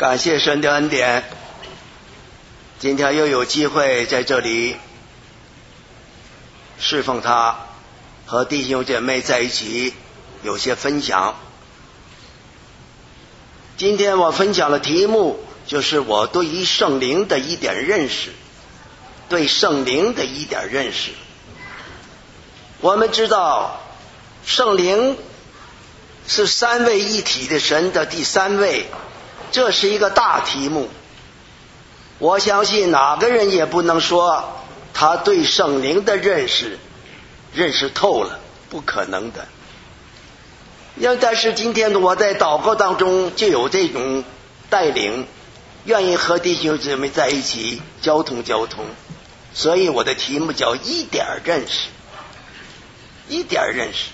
感谢神的恩典，今天又有机会在这里侍奉他，和弟兄姐妹在一起有些分享。今天我分享的题目就是我对于圣灵的一点认识，对圣灵的一点认识。我们知道圣灵是三位一体的神的第三位，这是一个大题目。我相信哪个人也不能说他对圣灵的认识透了，不可能的。但是今天我在祷告当中就有这种带领，愿意和弟兄姊妹在一起交通，所以我的题目叫一点认识。一点认识。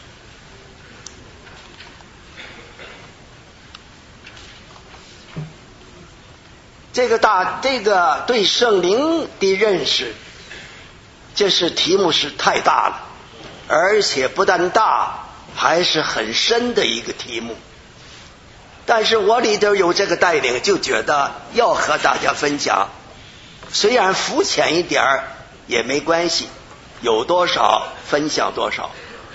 这个对圣灵的认识，这是题目是太大了，而且不但大，还是很深的一个题目。但是我里头有这个带领，就觉得要和大家分享，虽然肤浅一点也没关系，有多少分享多少。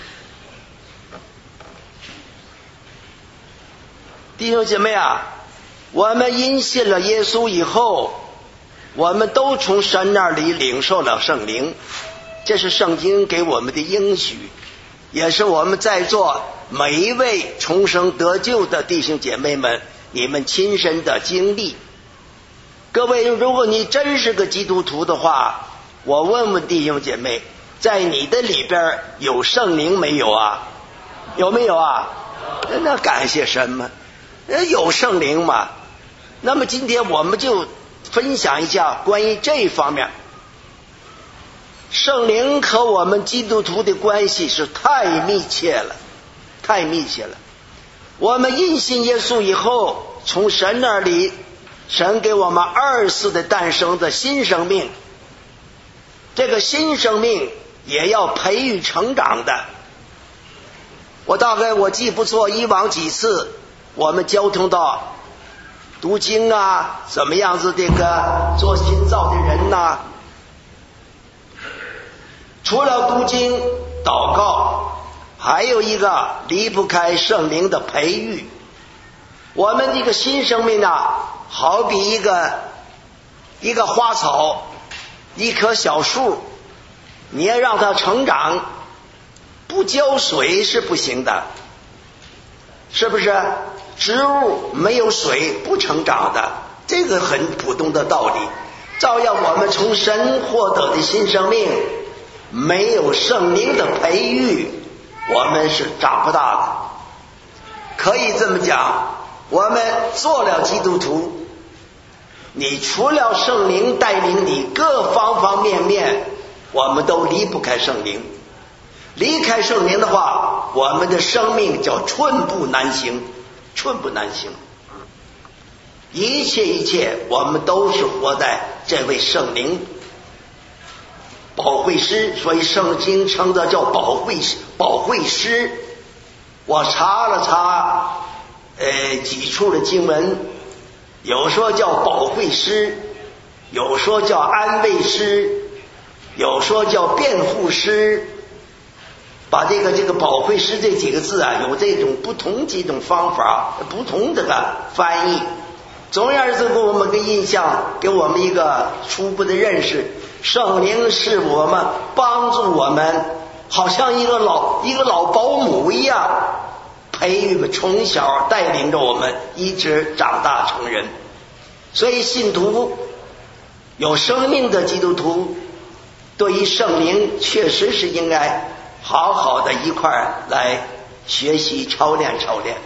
弟兄姐妹啊，我们因信了耶稣以后，我们都从神那里领受了圣灵，这是圣经给我们的应许，也是我们在座每一位重生得救的弟兄姐妹们你们亲身的经历。各位，如果你真是个基督徒的话，我问问弟兄姐妹，在你的里边有圣灵没有啊？有没有啊？那感谢神嘛，有圣灵嘛。那么今天我们就分享一下关于这一方面。圣灵和我们基督徒的关系是太密切了。我们因信耶稣以后，从神那里，神给我们二次的诞生的新生命，这个新生命也要培育成长的。我记不错，以往几次我们交通到读经啊，怎么样子这个做新造的人呐，除了读经祷告，还有一个离不开圣灵的培育。我们这个新生命啊，好比一个花草，一棵小树，你要让它成长，不浇水是不行的，是不是？植物没有水不成长的，这个很普通的道理。照样我们从神获得的新生命，没有圣灵的培育，我们是长不大的。可以这么讲，我们做了基督徒，你除了圣灵带领你各方方面面，我们都离不开圣灵。离开圣灵的话，我们的生命叫寸步难行。一切我们都是活在这位圣灵保惠师，所以圣经称的叫保惠师。我查了查几处的经文，有说叫保惠师，有说叫安慰师，有说叫辩护师。把这个保惠师这几个字啊，有这种不同几种方法，不同这个翻译。总而言之，给我们个印象，给我们一个初步的认识。圣灵是我们帮助我们，好像一个老保姆一样，培育从小带领着我们一直长大成人。所以信徒，有生命的基督徒，对于圣灵确实是应该好好的一块来学习操练。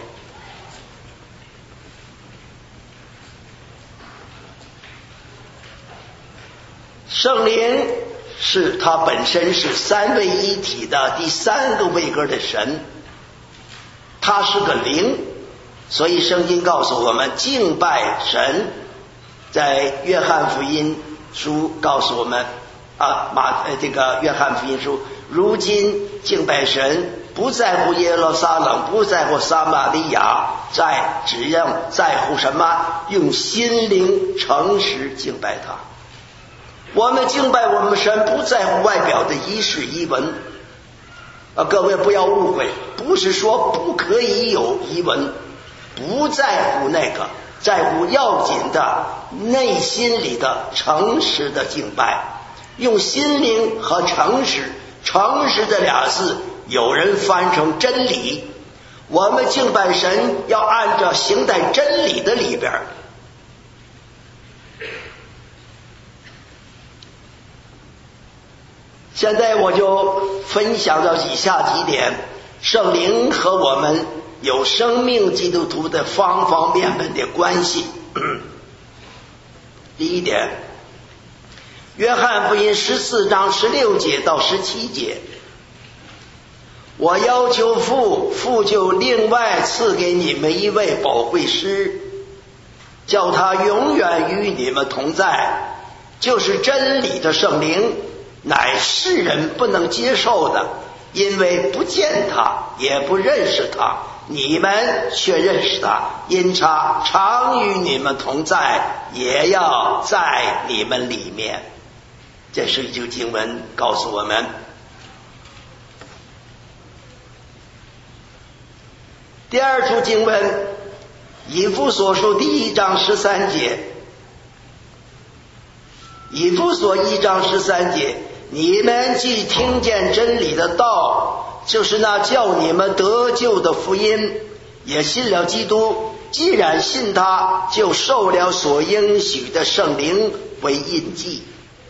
圣灵是他本身是三位一体的第三个位格的神，他是个灵，所以圣经告诉我们敬拜神。在约翰福音书告诉我们这个约翰福音书，如今敬拜神不在乎耶路撒冷，不在乎撒玛利亚，只要在乎什么？用心灵诚实敬拜他。我们敬拜我们神，不在乎外表的仪式仪文。各位不要误会，不是说不可以有仪文，不在乎那个，在乎要紧的内心里的诚实的敬拜。用心灵和诚实，诚实这俩字有人翻成真理，我们敬拜神要按照行在真理的里边。现在我就分享到以下几点，圣灵和我们有生命基督徒的方方面面的关系。第一点，约翰福音14章16节到17节，我要求父就另外赐给你们一位保惠师，叫他永远与你们同在，就是真理的圣灵，乃世人不能接受的，因为不见他，也不认识他，你们却认识他，因他常与你们同在，也要在你们里面。这是一句经文告诉我们。第二处经文，以弗所书1章13节，以弗所1章13节，你们既听见真理的道，就是那叫你们得救的福音，也信了基督，既然信他，就受了所应许的圣灵为印记。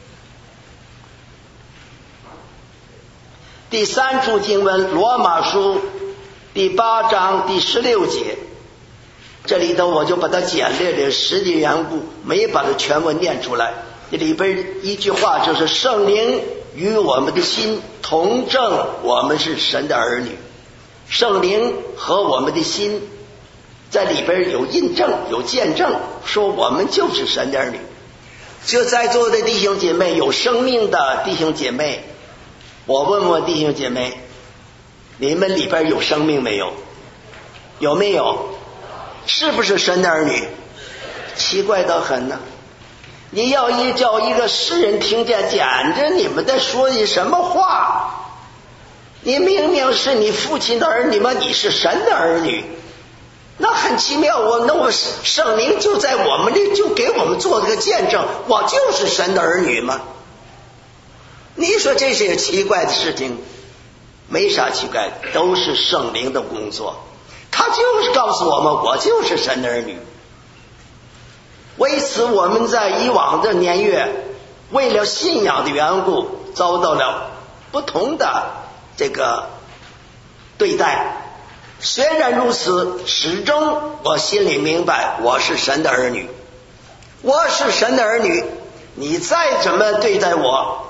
第三处经文，罗马书第8章第16节，这里头我就把它简略的实际缘故，没把它全文念出来。这里边一句话就是圣灵与我们的心同证我们是神的儿女。圣灵和我们的心在里边有印证有见证，说我们就是神的儿女。就在座的弟兄姐妹，有生命的弟兄姐妹，我问问弟兄姐妹，你们里边有生命没有？有没有？是不是神的儿女？奇怪得很呢。你要叫一个世人听见，简直你们在说你什么话？你明明是你父亲的儿女吗？你是神的儿女，那很奇妙。我圣灵就在我们里，就给我们做这个见证，我就是神的儿女吗？你说这是个奇怪的事情？没啥奇怪，都是圣灵的工作。他就是告诉我们，我就是神的儿女。为此我们在以往的年月，为了信仰的缘故，遭到了不同的这个对待。虽然如此，始终我心里明白，我是神的儿女，我是神的儿女，你再怎么对待我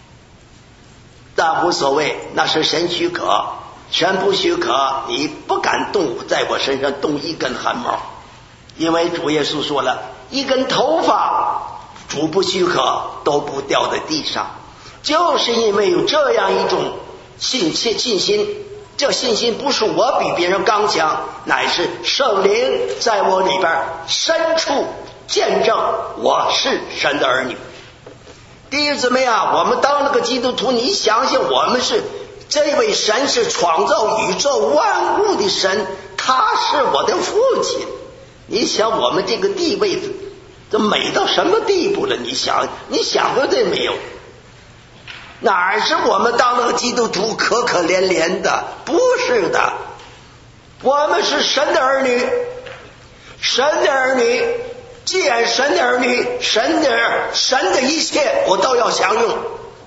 但无所谓，那是神许可，神不许可，你不敢在我身上动一根汗毛，因为主耶稣说了，一根头发主不许可都不掉在地上。就是因为有这样一种信心，这信心不是我比别人刚强，乃是圣灵在我里边深处见证我是神的儿女。第一，怎么样？我们当了个基督徒，你想想，我们是这位神是创造宇宙万物的神，他是我的父亲。你想我们这个地位都美到什么地步了？你想过这没有？哪是我们当了个基督徒可可怜怜的？不是的，我们是神的儿女，神的儿女。既然神的儿女，神的一切我都要享用。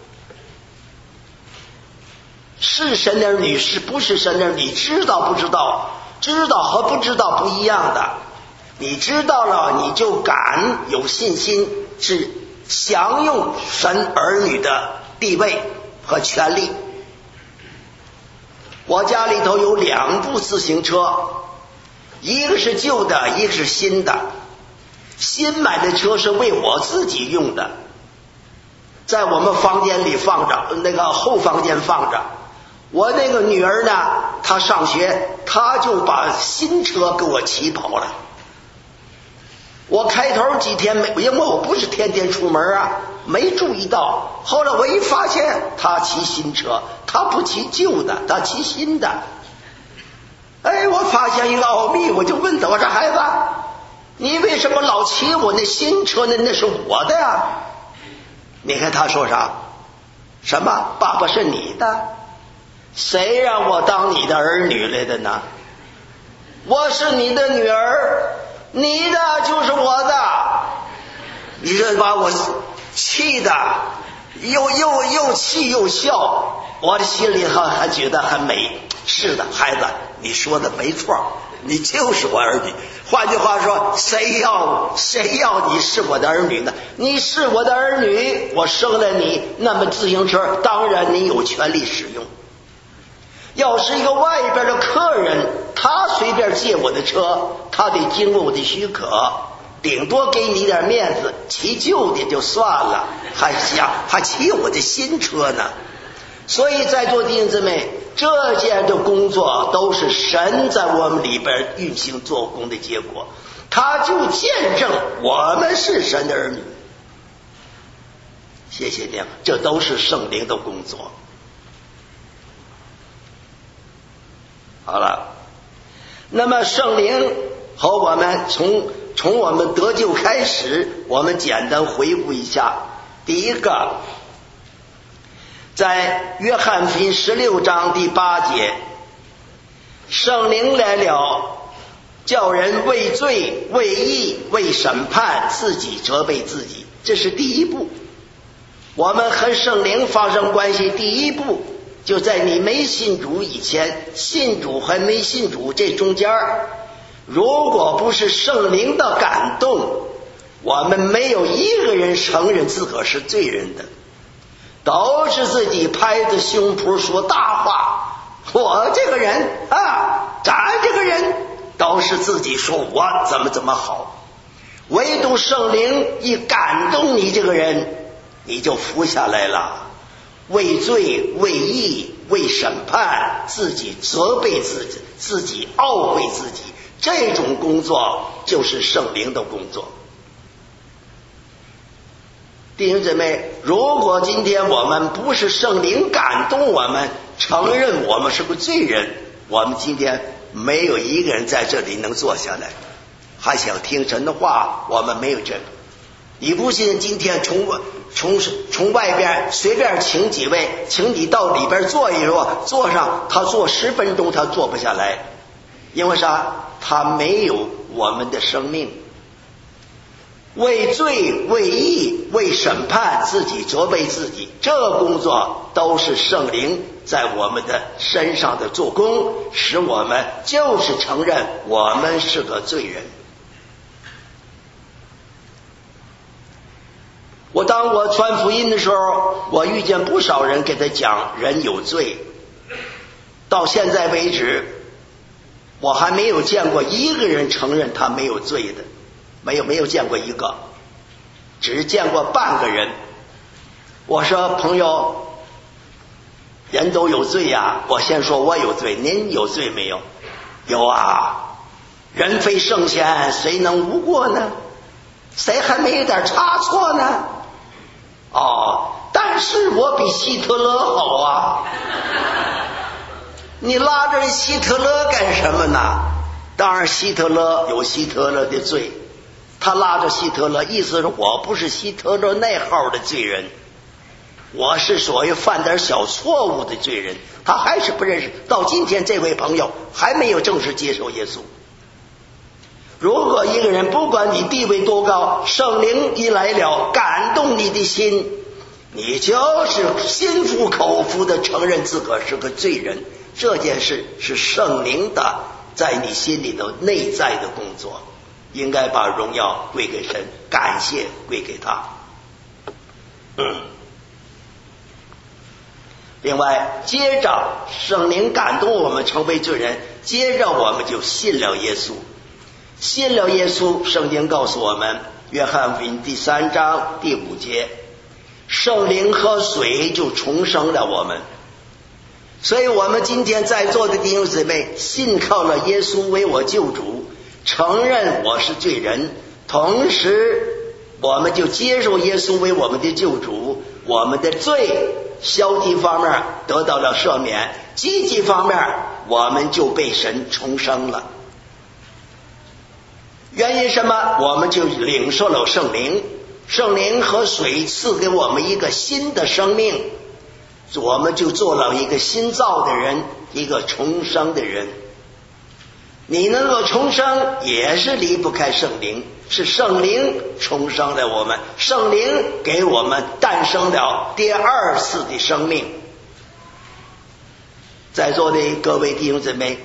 是神的儿女，是不是神的儿女？知道不知道？知道和不知道不一样的。你知道了，你就敢有信心，是享用神儿女的地位和权利。我家里头有2部自行车，一个是旧的，一个是新的。新买的车是为我自己用的，在我们房间里放着，那个后房间放着。我那个女儿呢， 他上学，他就把新车给我骑跑了。我开头几天因为我不是天天出门啊，没注意到。后来我一发现他骑新车，他不骑旧的，他骑新的。我发现一个奥秘，我就问他，我说孩子，你为什么老骑我那新车呢？那是我的呀。你看他说啥？什么？爸爸是你的？谁让我当你的儿女来的呢？我是你的女儿，你的就是我的。你这把我气的又气又笑，我的心里还觉得很美。是的，孩子，你说的没错，你就是我儿女。换句话说，谁要你是我的儿女呢？你是我的儿女，我生了你，那么自行车当然你有权利使用。要是一个外边的客人，他随便借我的车，他得经过我的许可，顶多给你点面子，骑旧的就算了，还骑我的新车呢。所以在座弟兄姊妹，这件的工作都是神在我们里边运行做工的结果，他就见证我们是神的儿女。谢谢你，这都是圣灵的工作。好了，那么圣灵和我们从我们得救开始，我们简单回顾一下。第一个，在约翰福音16章第8节，圣灵来了，叫人为罪、为义、为审判，自己责备自己，这是第一步。我们和圣灵发生关系，第一步就在你没信主以前，信主和没信主这中间，如果不是圣灵的感动，我们没有一个人承认自个是罪人的，都是自己拍着胸脯说大话。我这个人咱这个人都是自己说我怎么好，唯独圣灵一感动你这个人，你就服下来了。为罪、为义、为审判，自己责备自己，自己懊悔自己，这种工作就是圣灵的工作。弟兄姊妹，如果今天我们不是圣灵感动我们，承认我们是个罪人，我们今天没有一个人在这里能坐下来还想听神的话，我们没有这个。你不信，今天从外边随便请几位，请你到里边坐一坐，坐上，他坐10分钟他坐不下来，因为啥？他没有我们的生命。为罪、为义、为审判，自己责备自己，这个工作都是圣灵在我们的身上的做工，使我们就是承认我们是个罪人。当我传福音的时候，我遇见不少人给他讲人有罪，到现在为止我还没有见过一个人承认他没有罪的，没有见过一个，只见过半个人。我说朋友，人都有罪呀，我先说我有罪，您有罪没有？有啊，人非圣贤，谁能无过呢？谁还没有点差错呢？但是我比希特勒好啊。你拉着希特勒干什么呢？当然希特勒有希特勒的罪，他拉着希特勒，意思是我不是希特勒那号的罪人，我是所谓犯点小错误的罪人。他还是不认识，到今天这位朋友还没有正式接受耶稣。如果一个人不管你地位多高，圣灵一来了，感动你的心，你就是心服口服的承认自个是个罪人。这件事是圣灵的在你心里的内在的工作，应该把荣耀归给神，感谢归给他。另外，接着圣灵感动我们成为罪人，接着我们就信了耶稣。信了耶稣，圣经告诉我们，约翰福音第3章第5节，圣灵和水就重生了我们。 所以我们今天在座的弟兄姊妹，信靠了耶稣为我救主，承认我是罪人，同时我们就接受耶稣为我们的救主，我们的罪消极方面得到了赦免，积极方面我们就被神重生了。原因什么？我们就领受了圣灵，圣灵和水赐给我们一个新的生命，我们就做了一个新造的人，一个重生的人。你能够重生也是离不开圣灵，是圣灵重生了我们，圣灵给我们诞生了第二次的生命。在座的各位弟兄姊妹，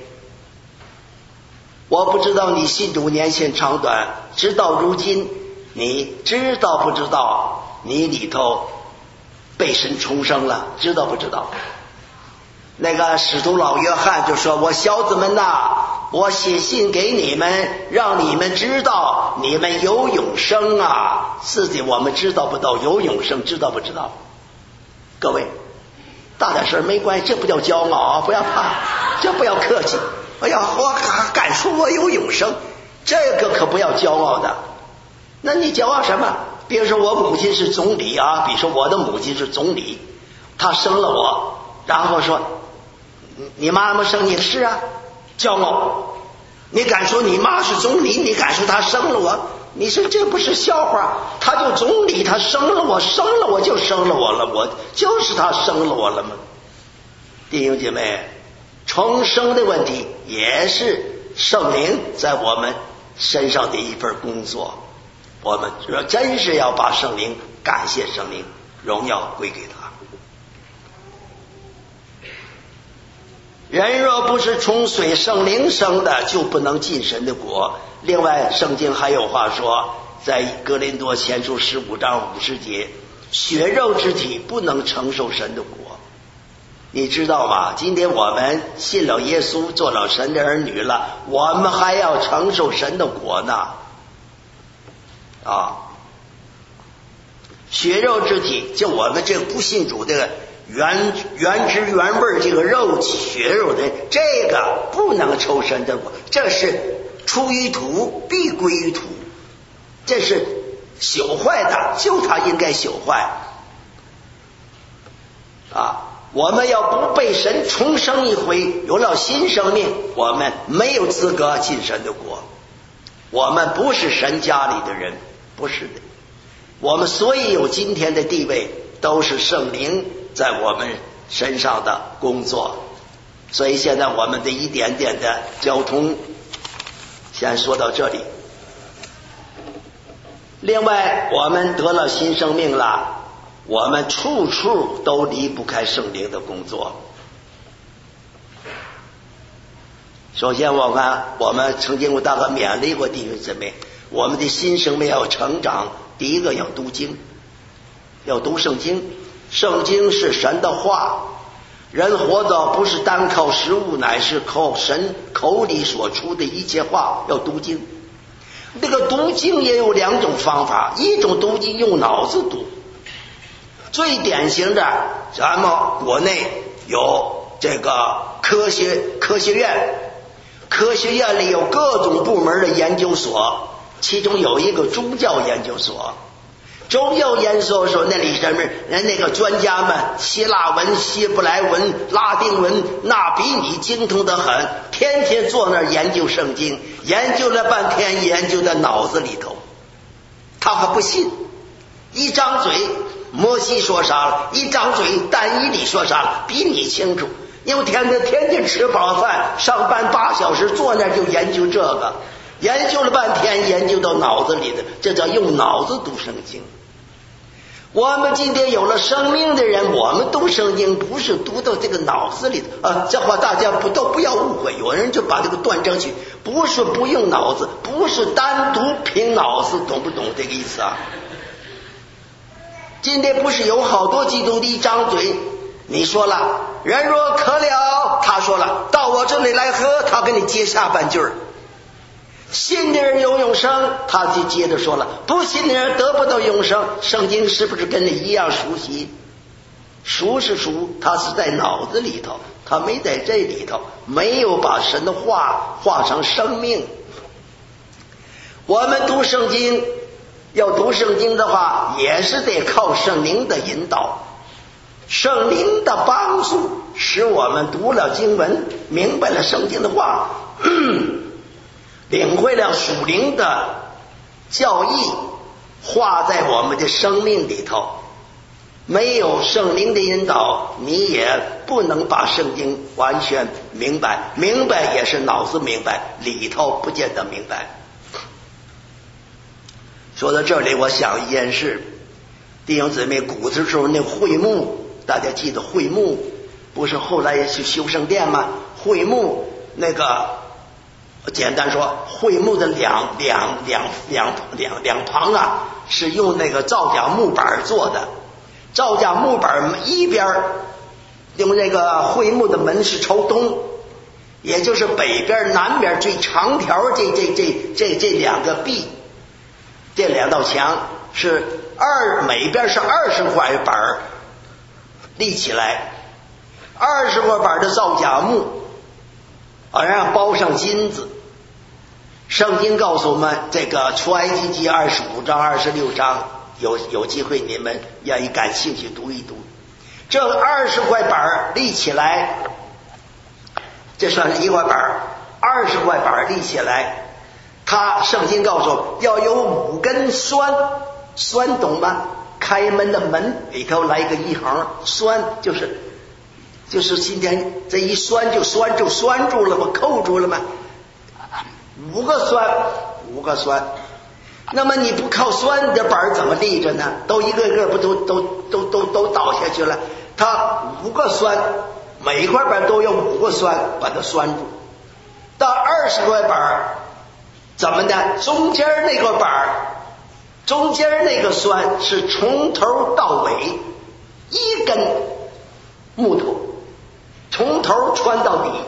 我不知道你信主年限长短，直到如今你知道不知道你里头被神重生了？知道不知道？那个使徒老约翰就说，我小子们呐，我写信给你们，让你们知道你们有永生啊。是的，我们知道不到有永生，知道不知道？各位大点声没关系，这不叫骄傲啊，不要怕，这不要客气。哎呀，我敢说我有永生，这个可不要骄傲的。那你骄傲什么？比如说我母亲是总理啊，比如说我的母亲是总理，她生了我，然后说你妈妈生你？是啊，骄傲。你敢说你妈是总理？你敢说她生了我？你说这不是笑话？她就总理，她生了我，生了我就生了我了，我就是她生了我了吗？弟兄姐妹，重生的问题也是圣灵在我们身上的一份工作，我们真是要把圣灵，感谢圣灵，荣耀归给他。人若不是从水圣灵生的，就不能进神的国。另外圣经还有话说，在哥林多前书15章50节，血肉之体不能承受神的国。你知道吗？今天我们信了耶稣，做了神的儿女了，我们还要承受神的国呢。血肉之体，就我们这个不信主的原汁原味这个肉血肉的，这个不能抽神的国，这是出于土必归于土，这是朽坏的，就它应该朽坏啊！我们要不被神重生一回，有了新生命，我们没有资格进神的国。我们不是神家里的人，不是的。我们所以有今天的地位，都是圣灵在我们身上的工作。所以现在我们的一点点的交通先说到这里。另外我们得了新生命了，我们处处都离不开圣灵的工作。首先我们曾经大概勉励过弟兄姊妹，我们的新生命要成长，第一个要读经，要读圣经。圣经是神的话，人活着不是单靠食物，乃是靠神口里所出的一切话，要读经。这个读经也有两种方法，一种读经用脑子读，最典型的咱们国内有这个科学院，科学院里有各种部门的研究所，其中有一个宗教研究所。宗教研究所那里什么人那个专家们，希腊文、希伯来文、拉丁文，那比你精通得很，天天坐那儿研究圣经，研究了半天，研究在脑子里头。他还不信，一张嘴摩西说啥了，一张嘴但以理说啥了，比你清楚。因为天天吃饱饭，上班8小时，坐那儿就研究这个，研究了半天，研究到脑子里的，这叫用脑子读圣经。我们今天有了生命的人，我们读圣经不是读到这个脑子里的这话大家都不要误会，有人就把这个断章取，不是不用脑子，不是单独凭脑子，懂不懂这个意思啊？今天不是有好多基督徒一张嘴，你说了人若渴了，他说了到我这里来喝，他给你接下半句儿。信的人有永生，他就接着说了不信的人得不到永生。圣经是不是跟你一样熟悉？熟是熟，他是在脑子里头， 他没在这里头，没有把神的话化成生命。我们读圣经，要读圣经的话，也是得靠圣灵的引导，圣灵的帮助，使我们读了经文，明白了圣经的话，领会了属灵的教义，化在我们的生命里头。没有圣灵的引导，你也不能把圣经完全明白，明白也是脑子明白，里头不见得明白。说到这里，我想一件事，弟兄姊妹，古的时候那会幕，大家记得会幕不是后来也去修圣殿吗？会幕那个简单说，会幕的两旁啊，是用那个皂荚木板做的。皂荚木板一边用那个会幕的门是朝东，也就是北边南边最长条这两个壁，这两道墙是每边是20块板立起来，20块板的皂荚木，然后包上金子。圣经告诉我们，这个出埃及记25章26章，有机会你们要一感兴趣读一读。这20块板立起来，这算是1块板，20块板立起来，圣经告诉要有5根栓，栓懂吗？开门的门里头来个一横，栓就是今天这一栓就栓住了吗？扣住了吗？5个栓。那么你不靠栓，这板怎么立着呢？都一个个不都倒下去了？它5个栓，每块板都有5个栓把它栓住。到20块板怎么呢？中间那个板，中间那个栓是从头到尾一根木头，从头穿到底。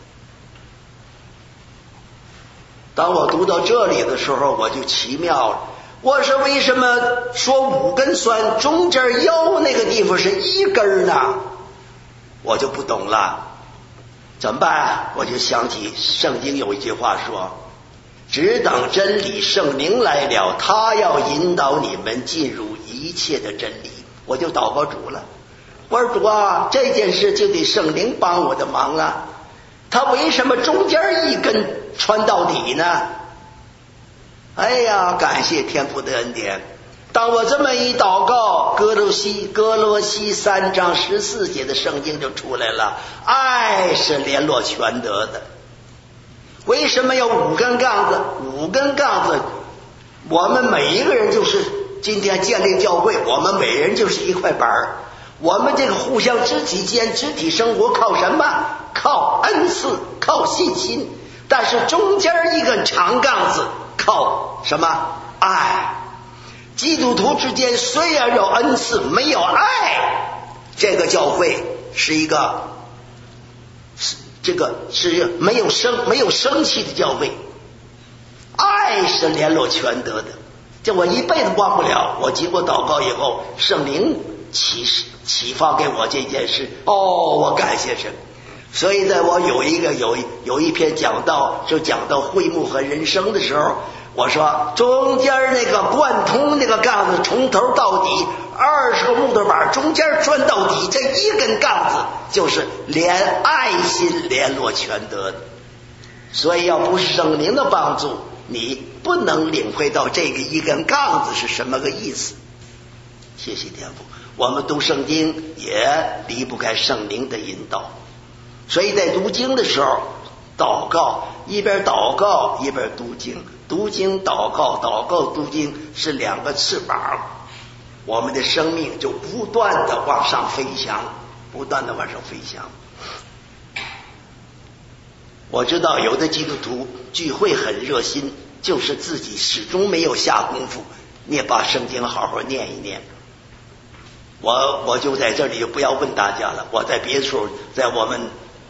当我读到这里的时候，我就奇妙了。我说为什么说5根栓，中间腰那个地方是1根呢？我就不懂了，怎么办？我就想起圣经有一句话说，只等真理圣灵来了，他要引导你们进入一切的真理。我就祷告主了，我说主啊，这件事就得圣灵帮我的忙啊，他为什么中间一根穿到底呢？哎呀，感谢天父的恩典。当我这么一祷告，哥罗西3章14节的圣经就出来了，爱是联络全德的。为什么有5根杠子？5根杠子，我们每一个人就是今天建立教会，我们每人就是1块板，我们这个互相肢体间肢体生活靠什么？靠恩赐，靠信心。但是中间一根长杠子靠什么？爱。基督徒之间虽然有恩赐，没有爱，这个教会是一个是没有生气的教会。爱是联络全德的，这我一辈子忘不了。我经过祷告以后，圣灵启发给我这件事，我感谢神。所以呢，我有一篇讲到，就讲到会幕和人生的时候，我说中间那个贯通那个杠子从头到底20个木头板，中间钻到底，这一根杠子就是连爱心联络全德的。所以要不是圣灵的帮助，你不能领会到这个一根杠子是什么个意思。谢谢天父，我们读圣经也离不开圣灵的引导。所以在读经的时候，祷告，一边祷告一边读经，读经祷告，祷告读经是2个翅膀，我们的生命就不断的往上飞翔，不断的往上飞翔。我知道有的基督徒聚会很热心，就是自己始终没有下功夫，你也把圣经好好念一念。我就在这里就不要问大家了，我在别处，在我们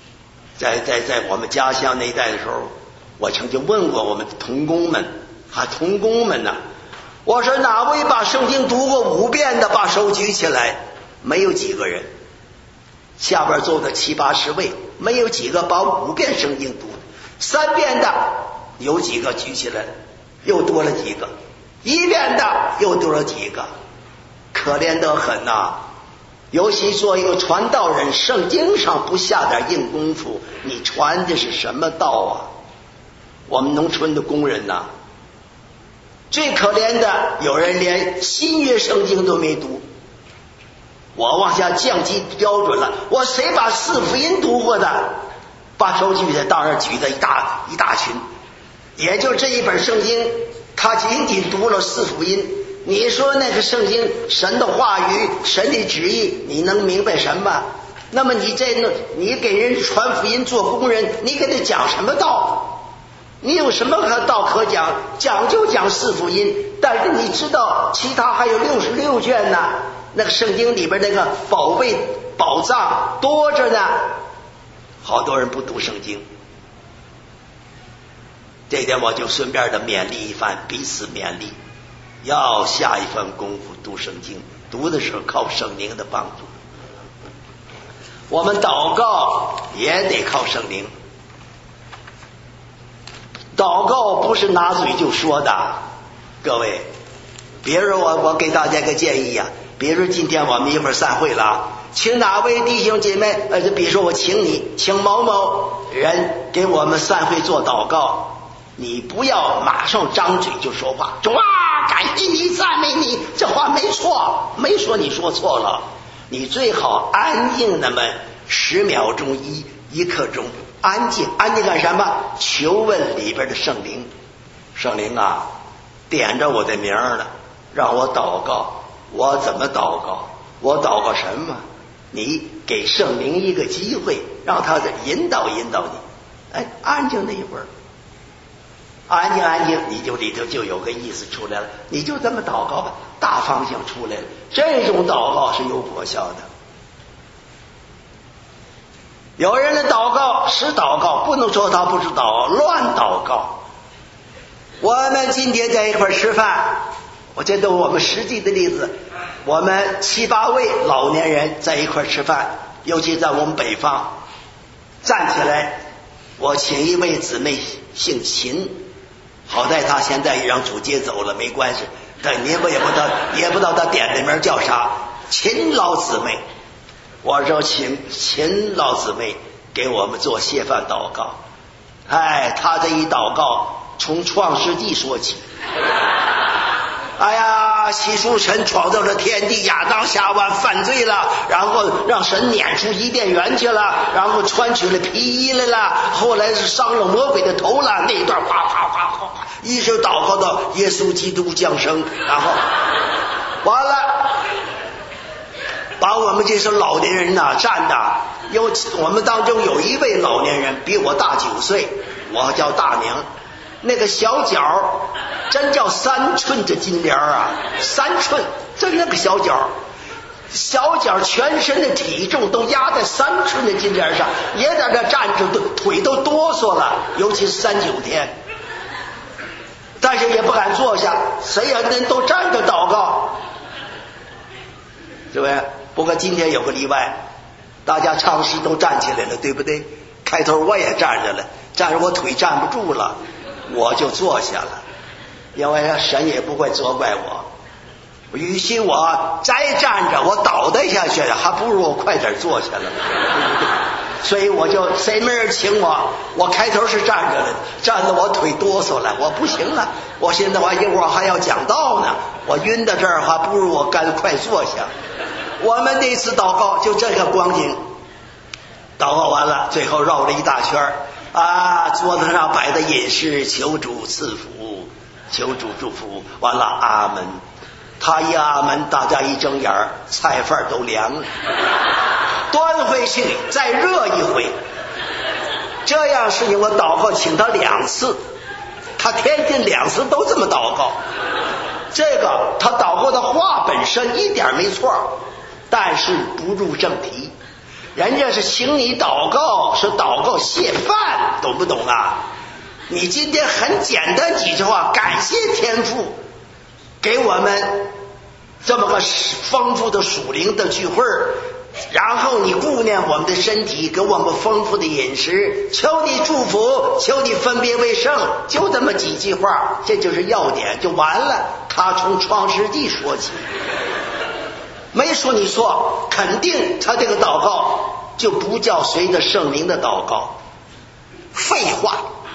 家乡那一带的时候，我曾经问过我们的同工们呢，我说哪位把圣经读过5遍的，把手举起来？没有几个人。 下边坐的7、80位，没有几个把5遍圣经读，3遍的有几个举起来又多了几个，1遍的又多了几个，可怜得很呐。尤其做一个传道人，圣经上不下点硬功夫，你传的是什么道啊？我们农村的工人呐，最可怜的有人连新约圣经都没读。我往下降级标准了，我谁把4福音读过的，把手举的当然举的一大群，也就这一本圣经，他仅仅读了4福音。你说那个圣经神的话语，神的旨意，你能明白什么？那么你给人传福音做工人，你给他讲什么道？你有什么道可讲？讲就讲4福音，但是你知道其他还有66卷呢，那个圣经里边那个宝藏多着呢。好多人不读圣经，这点我就顺便的勉励一番，彼此勉励，要下一番功夫读圣经，读的时候靠圣灵的帮助。我们祷告也得靠圣灵，祷告不是拿嘴就说的。各位，比如我给大家个建议啊，比如今天我们一会儿散会了，请哪位弟兄姐妹，比如说我请某某人给我们散会做祷告，你不要马上张嘴就说话，主啊，感谢你，赞美你，这话没错，没说你说错了。你最好安静那么10秒钟一刻钟，安静干什么？求问里边的圣灵，圣灵啊，点着我的名了，让我祷告，我怎么祷告？我祷告什么？你给圣灵一个机会，让他引导你。安静那一会儿，安静，你就里头就有个意思出来了，你就这么祷告吧，大方向出来了。这种祷告是有果效的。有人的祷告是祷告，不能说他不是祷告，乱祷告。我们今天在一块吃饭，我觉得我们实际的例子，我们7、8位老年人在一块吃饭，尤其在我们北方，站起来，我请一位姊妹姓秦，好在她现在让主接走了，没关系，但您也不知道她点的名叫啥，秦老姊妹。我说请秦老姊妹给我们做谢饭祷告。她这一祷告从创世纪说起。起初神创造了天地，亚当夏娃犯罪了，然后让神撵出伊甸园去了，然后穿起了皮衣来了，后来是伤了魔鬼的头了，那一段哗，一直祷告到耶稣基督降生，然后完了，把我们这些老年人站的，我们当中有一位老年人比我大9岁，我叫大娘，那个小脚真叫3寸的金莲3寸，真那个小脚全身的体重都压在3寸的金莲上，也在这站着，腿都哆嗦了，尤其是39天，但是也不敢坐下，谁人都站着祷告，对不对？不过今天有个例外，大家唱诗都站起来了，对不对？开头我也站着了，站着我腿站不住了，我就坐下了，因为神也不会责怪我，与其我再站着我倒带下去，还不如我快点坐下了，对不对？所以我就谁没人请我开头是站着的，站得我腿哆嗦了，我不行了，我现在我一会儿还要讲道呢，我晕到这儿还不如我赶快坐下。我们那次祷告就这个光景，祷告完了，最后绕了一大圈桌子上摆的饮食，求主赐福，求主祝福，完了阿门。他一阿门，大家一睁眼，菜饭都凉了，端回去再热一回。这样事情我祷告请他2次，他天天2次都这么祷告。这个他祷告的话本身一点没错，但是不入正题。人家是请你祷告，是祷告谢饭，懂不懂啊？你今天很简单几句话，感谢天父给我们这么个丰富的属灵的聚会， 然后你顾念我们的身体，给我们丰富的饮食，求你祝福，求你分别为圣，就这么几句话，这就是要点，就完了。他从创世纪说起，没说你错，肯定他这个祷告就不叫随着圣灵的祷告，废话。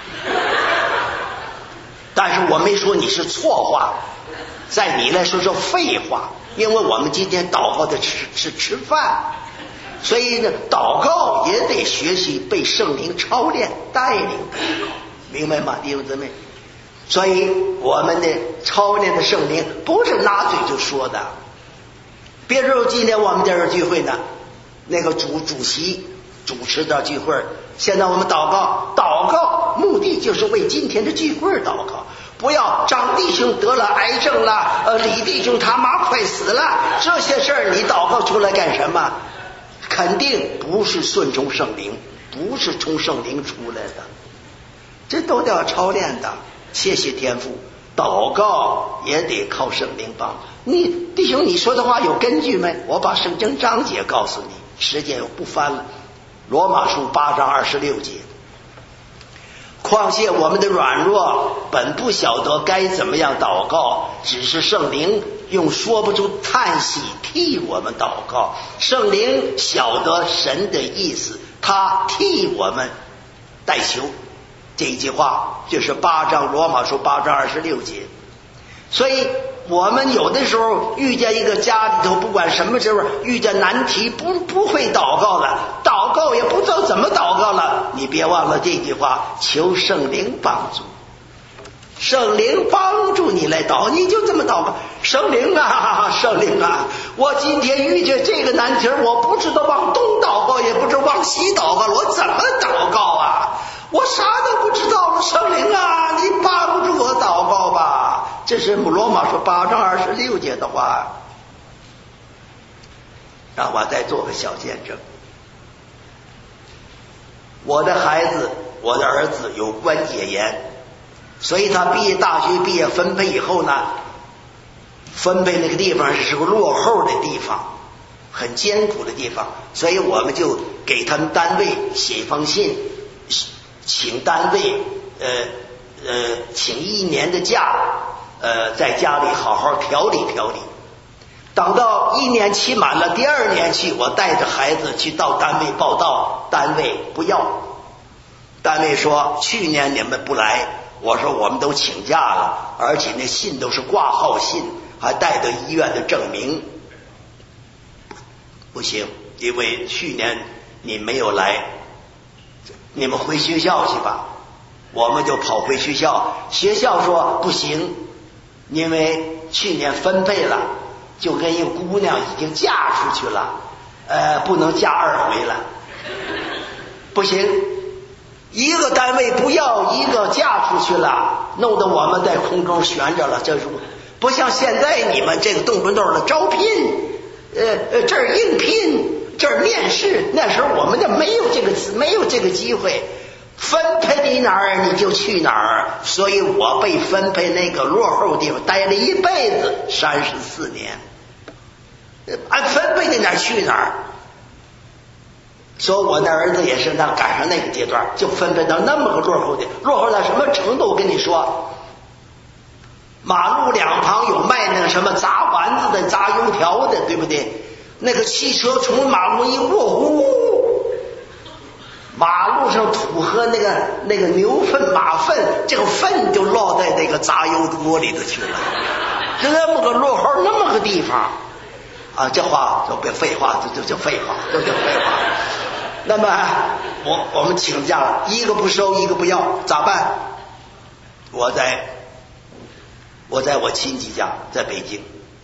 但是我没说你是错话，在你来说是废话，因为我们今天祷告的是吃饭，所以呢，祷告也得学习被圣灵操练带领祷告，明白吗，弟兄姊妹？所以我们的操练的圣灵不是拿嘴就说的。比如今天我们这儿聚会呢，那个主席主持的聚会，现在我们祷告目的就是为今天的聚会祷告，不要张弟兄得了癌症了，李弟兄他妈快死了，这些事儿你祷告出来干什么？肯定不是顺从圣灵，不是从圣灵出来的，这都得要操练的。谢谢天父，祷告也得靠圣灵帮。你弟兄你说的话有根据没？我把圣经章节告诉你，时间又不翻了。罗马书8章26节，况且我们的软弱本不晓得该怎么样祷告，只是圣灵用说不出叹息替我们祷告。圣灵晓得神的意思，他替我们代求。这一句话就是罗马书8章26节。所以我们有的时候遇见一个家里头，不管什么时候遇见难题，不会祷告了，祷告也不知道怎么祷告了，你别忘了这句话，求圣灵帮助，圣灵帮助你来祷，你就这么祷告。圣灵啊，圣灵啊，我今天遇见这个难题，我不知道往东祷告，也不知道往西祷告，我怎么祷告啊？我啥都不知道了，圣灵啊，你帮助我祷告吧。这是罗马书8章26节的话。让我再做个小见证。我的儿子有关节炎，所以他大学毕业分配以后呢，分配那个地方是个落后的地方，很艰苦的地方，所以我们就给他们单位写一封信，请单位请1年的假，在家里好好调理调理。等到1年期满了，第2年去，我带着孩子去到单位报到，单位不要，单位说去年你们不来，我说我们都请假了，而且那信都是挂号信，还带着医院的证明，不行，因为去年你没有来，你们回学校去吧。我们就跑回学校，学校说不行，因为去年分配了，就跟一个姑娘已经嫁出去了，不能嫁2回了，不行，一个单位不要，一个嫁出去了，弄得我们在空中悬着了。这是不像现在你们这个动不动的招聘，这儿应聘，这儿面试，那时候我们就没有这个机会。分配你哪儿你就去哪儿，所以我被分配那个落后地方待了一辈子，34年，按分配你哪儿去哪儿。所以我那儿子也是赶上那个阶段，就分配到那么个落后到什么程度？我跟你说，马路两旁有卖那个什么炸丸子的、炸油条的，对不对？那个汽车从马路一过，呼，马路上土和那个牛粪、马粪，这个粪就落在那个炸油锅里头去了。就那么个落后，那么个地方啊，这话就别废话，就废话，都叫废话。那么我们请假，一个不收，一个不要，咋办？我在我亲戚家，在北京，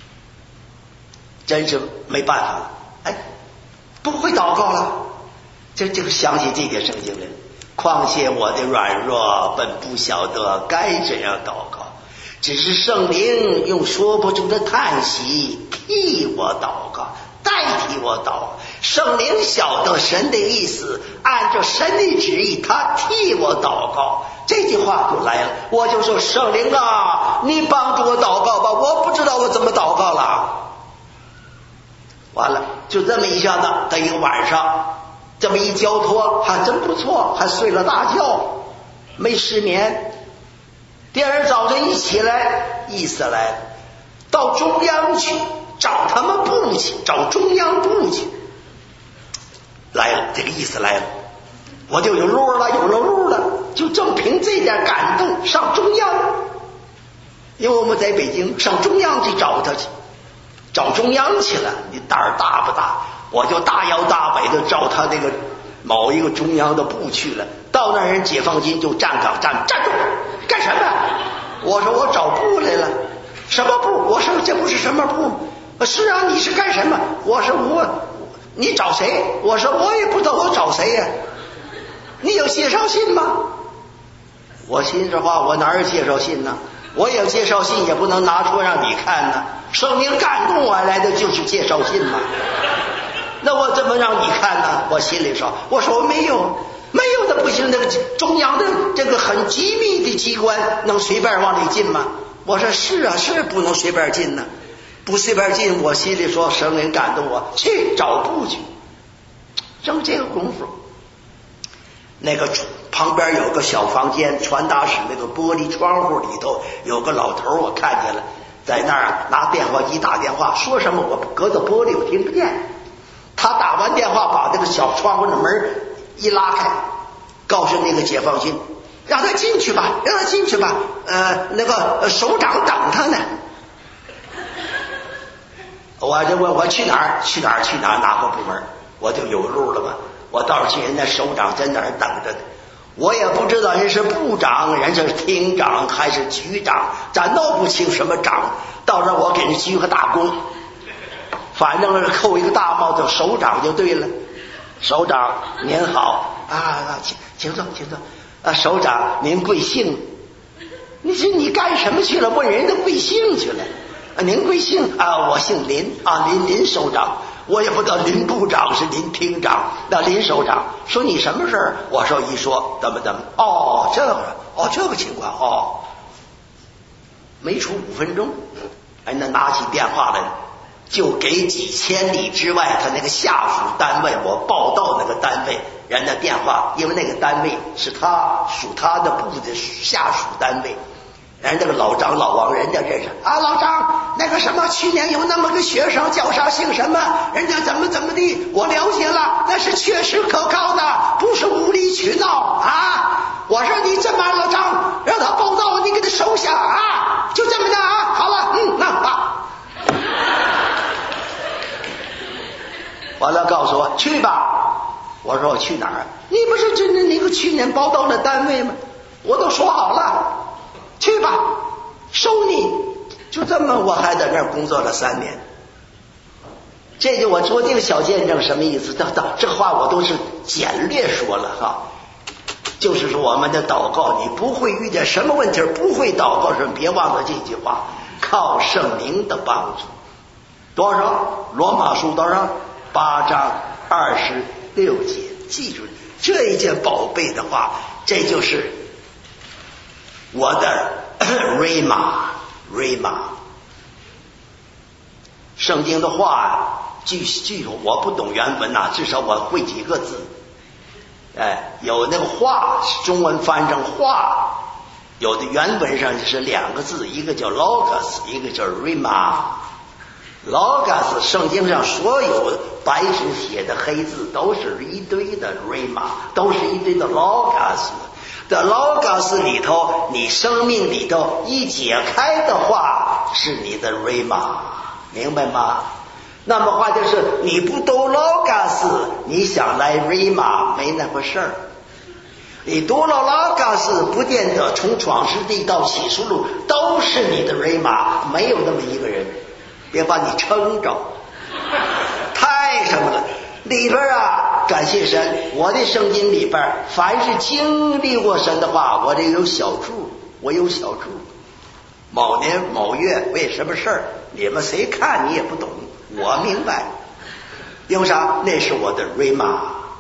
真是没办法了。不会祷告了。这个想起这点圣经来了，况且我的软弱本不晓得该怎样祷告，只是圣灵用说不出的叹息替我祷告，代替我祷告。圣灵晓得神的意思，按照神的旨意，他替我祷告。这句话就来了，我就说圣灵啊，你帮助我祷告吧，我不知道我怎么祷告了。 完了就这么一下子，到一个晚上这么一交托还真不错，还睡了大觉，没失眠。第二天早晨一起来，意思来了，到中央去找他们部去，找中央部去。来了，这个意思来了，我就有路了，有了路了，就正凭这点感动上中央。因为我们在北京，上中央去找他去，找中央去了，你胆儿大不大？我就大摇大摆的照他这个某一个中央的部去了。到那儿人解放军就站岗，站住，干什么？我说我找部来了。什么部？我说这不是什么部。是啊，你是干什么？我说你找谁？我说我也不知道我找谁呀。你有介绍信吗？我心里话，我哪有介绍信呢？我有介绍信也不能拿出让你看呢。圣灵感动我来的就是介绍信嘛，那我怎么让你看呢？我心里说，我说没有的不行，那个中央的这个很机密的机关能随便往里进吗？我说是啊，是不能随便进呢，不随便进。我心里说，圣灵感动我去找部去。正这个功夫，那个旁边有个小房间，传达室那个玻璃窗户里头有个老头，我看见了，在那儿拿电话机打电话，说什么我隔着玻璃我听不见。他打完电话把这个小窗户的门一拉开，告诉那个解放军让他进去吧，让他进去吧，那个首长等他呢。我就问我去哪儿？去哪儿？去哪儿？哪个部门？我就有路了嘛。我到去人家首长在那儿等着呢，我也不知道人是部长，人是厅长还是局长，咱闹不清什么长。到这我给人鞠个大躬，反正是扣一个大帽子，首长就对了。首长您好啊，请坐，请坐。首长您贵姓？你说你干什么去了？问人家贵姓去了？您贵姓啊？我姓林啊，林首长。我也不知道林部长是林厅长，那林首长说你什么事儿？我说一说怎么这个情况没出5分钟，人家拿起电话来，就给几千里之外他那个下属单位，我报到那个单位人家电话，因为那个单位是他属他的部的下属单位。人这个老张老王人家认识啊，老张那个什么，去年有那么个学生叫啥姓什么，人家怎么地，我了解了，那是确实可靠的，不是无理取闹啊。我说你这么老张，让他报到，你给他收下啊，就这么的啊。好了，那吧。完了告诉我去吧。我说我去哪儿？你不是真的那个去年报到的单位吗？我都说好了。去吧，收你。就这么我还在那儿工作了3年。这就我说这个小见证什么意思？这话我都是简略说了哈。就是说我们的祷告，你不会遇见什么问题，不会祷告时别忘了这句话，靠圣灵的帮助。多少？罗马书多少？8章26节，记住这一件宝贝的话，这就是我的瑞玛。圣经的话据我不懂原文呐，至少我会几个字。有那个话中文翻成话，有的原文上就是2个字，一个叫 logos， 一个叫 rhema。logos 圣经上所有白纸写的黑字都是一堆的 rhema， 都是一堆的 logos。在 logos 里头，你生命里头一解开的话是你的 rhema， 明白吗？那么话就是你不读 logos， 你想来 rhema 没那回事儿。你读了 logos 不见得从创世纪到启示录都是你的 rhema， 没有那么一个人，别把你撑着，太什么了。里边啊，感谢神，我的圣经里边凡是经历过神的话，我这有小注，我有小注。某年某月为什么事儿，你们谁看你也不懂，我明白。因为啥？那是我的瑞玛。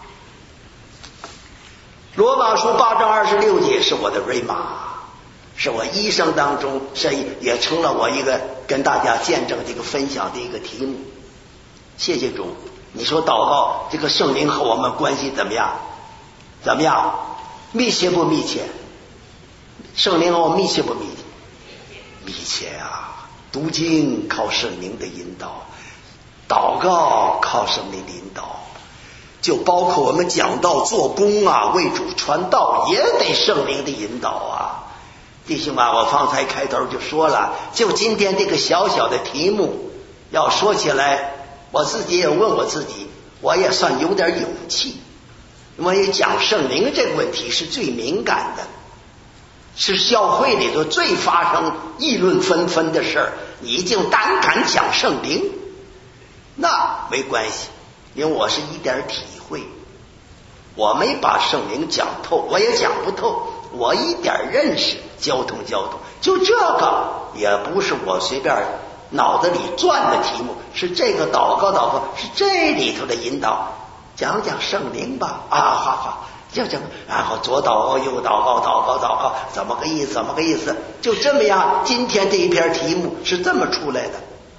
罗马书8章26节是我的瑞玛，是我一生当中也成了我一个跟大家见证这个分享的一个题目。 谢谢主。你说祷告这个圣灵和我们关系怎么样？怎么样？密切不密切？圣灵和我们密切不密切？密切啊！读经靠圣灵的引导，祷告靠圣灵的引导，就包括我们讲道做工啊，为主传道也得圣灵的引导啊。弟兄啊，我方才开头就说了，就今天这个小小的题目要说起来，我自己也问我自己，我也算有点勇气。我也讲圣灵这个问题是最敏感的，是教会里头最发生议论纷纷的事儿。你已经胆敢讲圣灵，那没关系，因为我是一点体会，我没把圣灵讲透，我也讲不透，我一点认识，交通，就这个也不是我随便脑子里转的题目，是这个祷告，是这里头的引导，讲圣灵吧，好，就这么，然后左祷告右祷告，怎么个意思？就这么样，今天这一篇题目是这么出来的，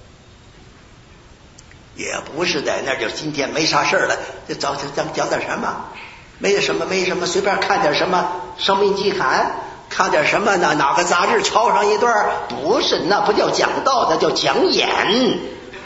也不是在那就今天没啥事了，就咱们讲点什么？没什么，随便看点什么生命季刊，看点什么呢？哪个杂志抄上一段？不是，那不叫讲道，那叫讲演，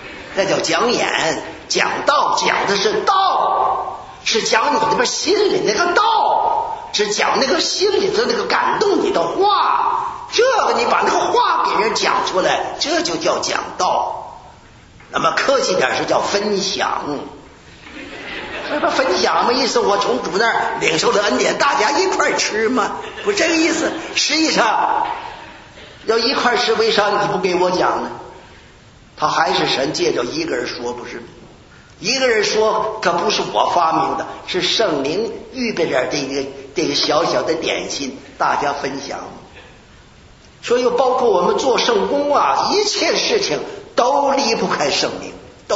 讲道讲的是道，是讲你那边心里那个道，是讲那个心里头那个感动你的话，这个你把那个话给人讲出来，这就叫讲道。那么客气点是叫分享，这不分享嘛，意思我从主那儿领受了恩典，大家一块吃嘛，不这个意思。实际上要一块吃，为啥你不给我讲呢？他还是神借着一个人说，不是一个人说，可不是我发明的，是圣灵预备点这个小小的点心，大家分享。所以包括我们做圣工啊，一切事情都离不开圣灵。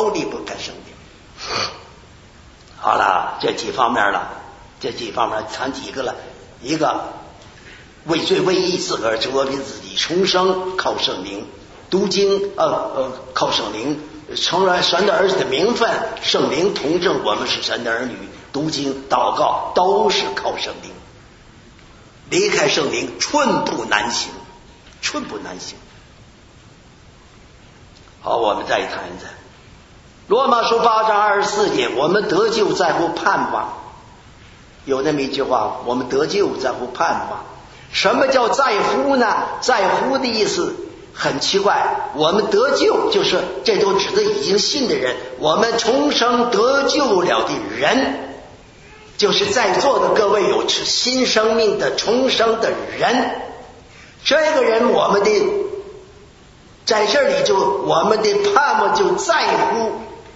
好了，这几方面谈几个了。一个为罪为义，自个儿折逼自己，重生靠圣灵，读经靠圣灵，承认神的儿子的名分，圣灵同证我们是神的儿女，读经祷告都是靠圣灵，离开圣灵寸步难行。好，我们再谈一谈罗马书8章24节，我们得救在乎盼望。有那么一句话，我们得救在乎盼望。什么叫在乎呢？在乎的意思很奇怪，我们得救就是这都指的已经信的人，我们重生得救了的人，就是在座的各位有新生命的重生的人。这个人我们的在这里就我们的盼望就在乎，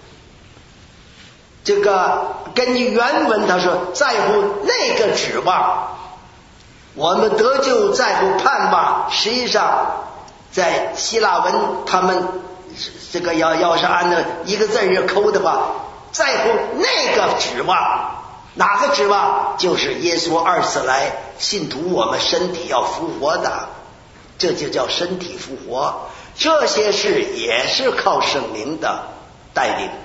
这个根据原文他说在乎那个指望，我们得救在乎盼望。实际上在希腊文他们这个要是按照一个字儿抠的话，在乎那个指望，哪个指望？就是耶稣二次来，信徒我们身体要复活的，这就叫身体复活。这些事也是靠圣灵的带领。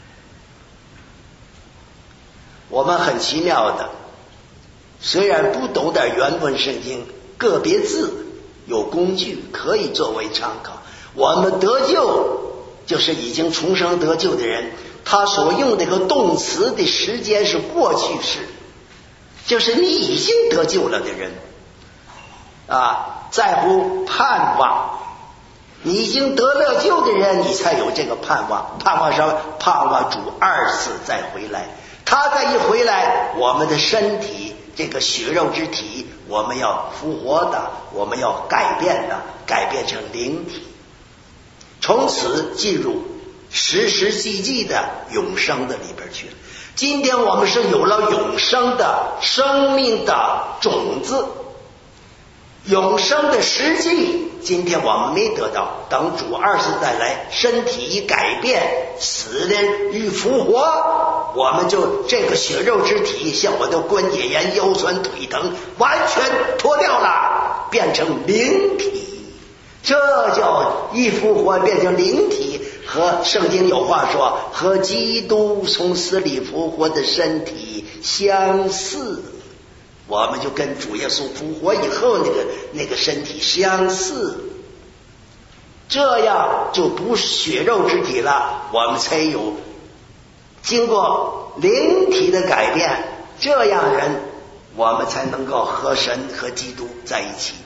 我们很奇妙的，虽然不懂点原文圣经，个别字有工具可以作为参考。我们得救就是已经重生得救的人，他所用这个动词的时间是过去式，就是你已经得救了的人啊，在乎盼望。你已经得了救的人，你才有这个盼望。盼望什么？盼望主二次再回来。他再一回来，我们的身体这个血肉之体我们要复活的，我们要改变的，改变成灵体，从此进入时时际际的永生的里边去了。今天我们是有了永生的生命的种子，永生的实际今天我们没得到，等主二次再来，身体一改变，死人与复活，我们就这个血肉之体，像我的关节炎、腰酸腿疼完全脱掉了，变成灵体。 这叫一复活变成灵体，和圣经有话说和基督从死里复活的身体相似，我们就跟主耶稣复活以后那个身体相似，这样就不是血肉之体了，我们才有经过灵体的改变，这样人我们才能够和神和基督在一起。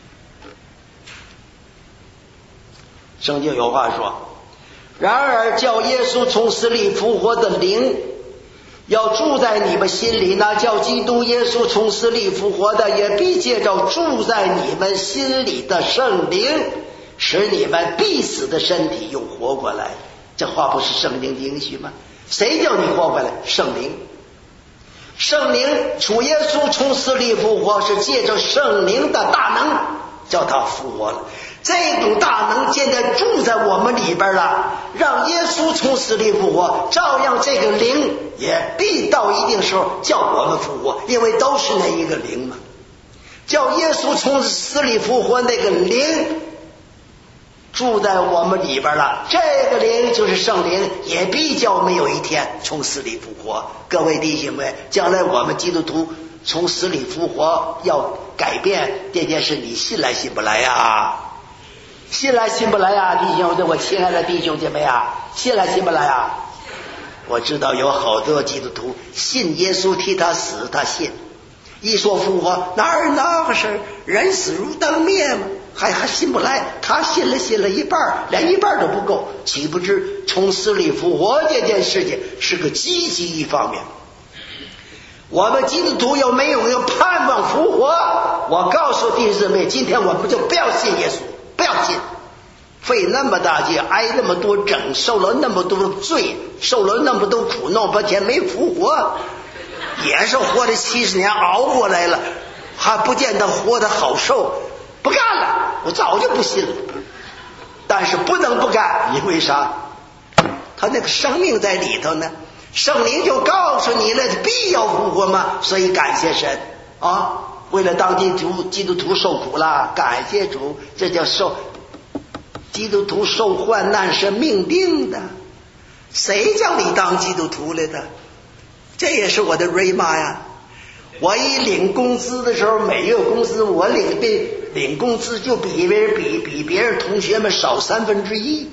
圣经有话说，然而叫耶稣从死里复活的灵要住在你们心里，那叫基督耶稣从死里复活的也必借着住在你们心里的圣灵，使你们必死的身体又活过来。这话不是圣灵的应许吗？谁叫你活过来？圣灵。圣灵主耶稣从死里复活是借着圣灵的大能叫他复活了，这种大能现在住在我们里边了，让耶稣从死里复活，照样这个灵也必到一定时候叫我们复活，因为都是那一个灵嘛。叫耶稣从死里复活，那个灵住在我们里边了，这个灵就是圣灵，也必叫我们有一天从死里复活。各位弟兄们，将来我们基督徒从死里复活要改变这件事，你信来信不来呀？信来信不来呀？弟兄，我亲爱的弟兄姐妹啊，信来信不来呀？我知道有好多基督徒信耶稣替他死，他信，一说复活哪儿那个事，人死如灯灭嘛，还信不来。他信了一半，连一半都不够，岂不知从死里复活这件事情是个积极一方面。我们基督徒又没有一个盼望复活，我告诉弟兄姊妹，今天我们就不要信耶稣，不要信，费那么大劲，挨那么多整，受了那么多罪，受了那么多苦，弄半天没复活，也是活了70年熬过来了，还不见得活得好受，不干了，我早就不信了。但是不能不干，因为啥？他那个生命在里头呢，圣灵就告诉你了，必要复活嘛。所以感谢神啊！为了当基督徒受苦了，感谢主，这叫基督徒受患难是命定的。谁叫你当基督徒来的？这也是我的瑞玛呀！我一领工资的时候，每月工资我领工资就比别人同学们少1/3，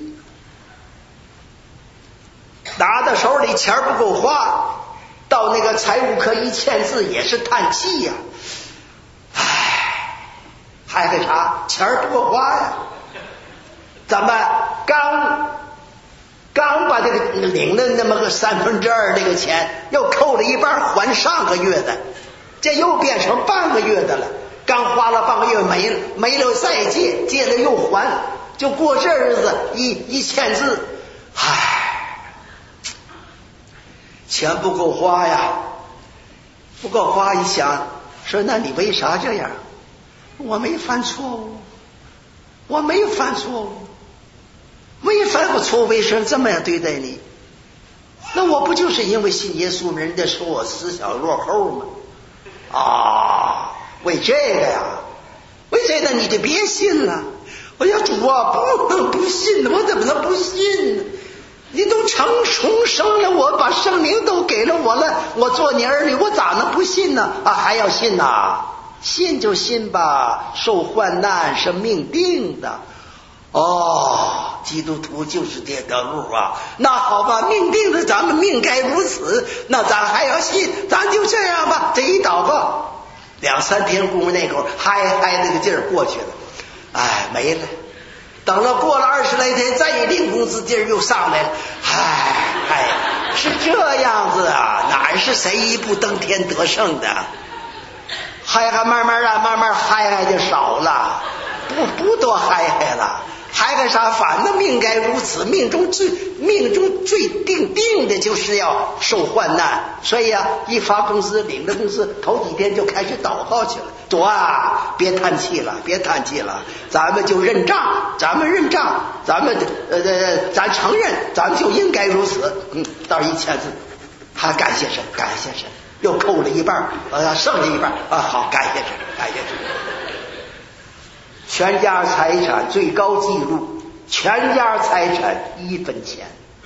拿到手里钱不够花，到那个财务科一签字也是叹气呀，唉，还个啥？钱不够花呀？咱们刚把这个领了那么个2/3这个钱，又扣了一半还上个月的，这又变成半个月的了。刚花了半个月没了再借了又还，就过这日子一签字，唉，钱不够花呀，不够花。一想说，那你为啥这样？我没犯错误，我没犯错误，没犯过错误，为什么这么样对待你？那我不就是因为信耶稣，人家说我思想落后吗？啊，为这个呀，为这个你就别信了。我要主啊，不能不信，我怎么能不信呢？你都重生了，我把圣灵都给了我了，我做你儿女，我咋能不信呢？啊，还要信呐？信就信吧，受患难是命定的。哦，基督徒就是这条路啊。那好吧，命定的，咱们命该如此，那咱还要信，咱就这样吧。这一祷告2-3天功夫，那口嗨那个劲儿过去了，哎，没了。等了过了20来天，再一领工资劲儿又上来了，哎，是这样子啊，哪是谁一步登天得胜的？嗨慢慢嗨就少了，不多嗨了。还个啥？反正命该如此，命中最定的就是要受患难。所以啊，一发工资领了工资，头几天就开始祷告去了。主啊，别叹气了，咱们就认账，咱承认，咱们就应该如此。到1签字，还感谢神，又扣了一半，剩下一半啊，好，感谢神。 全家财产最高纪录，全家财产1分钱，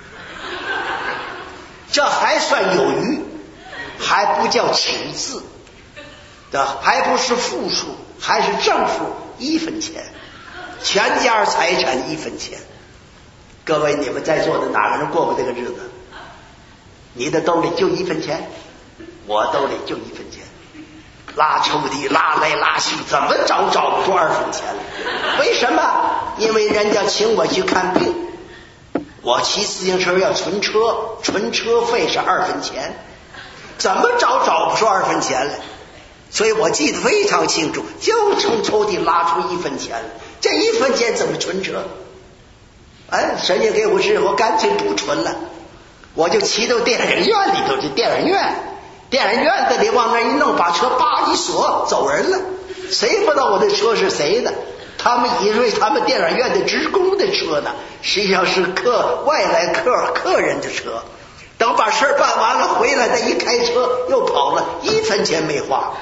这还算有余，还不叫赤字，这还不是负数，还是正数，1分钱，全家财产1分钱。各位，你们在座的哪个人过过这个日子？你的兜里就1分钱，我兜里就1分钱，拉抽屉拉来拉去，怎么找不出2分钱来。为什么？因为人家请我去看病，我骑自行车要存车，存车费是2分钱，怎么找不出2分钱来。所以我记得非常清楚，就从抽屉拉出1分钱来，这1分钱怎么存车？神爷给我治，我干脆不存了，我就骑到电影院里头去。电影院的里往那一弄，把车叭一锁，走人了。谁不知道我的车是谁的？他们以为他们电影院的职工的车呢，实际上是外来客人的车。等把事办完了回来，他一开车又跑了，1分钱没花。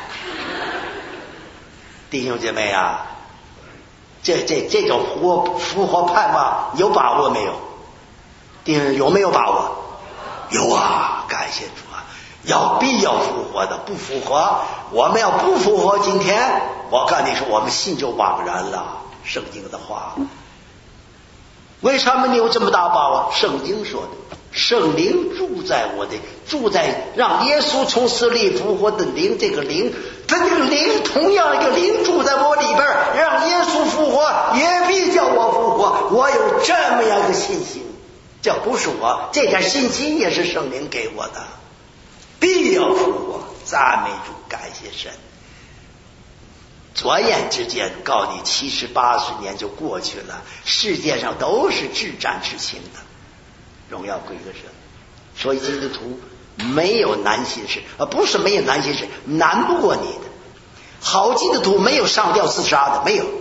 弟兄姐妹啊，这种复活盼望有把握没有？弟兄有没有把握？有啊，感谢主啊！必要复活的，不复活，我们要不复活，今天我告诉你说，我们信就枉然了。圣经的话，为什么你有这么大把握？圣经说的，圣灵住在让耶稣从死里复活的灵，这个灵同样一个灵住在我里边，让耶稣复活，也必叫我复活。我有这么样的信心，这不是我，这点信心也是圣灵给我的，必要复活。赞美主，感谢神。转眼之间，告诉你70、80年就过去了，世界上都是至战至轻的，荣耀归给神。所以基督徒没有难心事，不是没有难心事，难不过你的。好基督徒没有上吊自杀的，没有。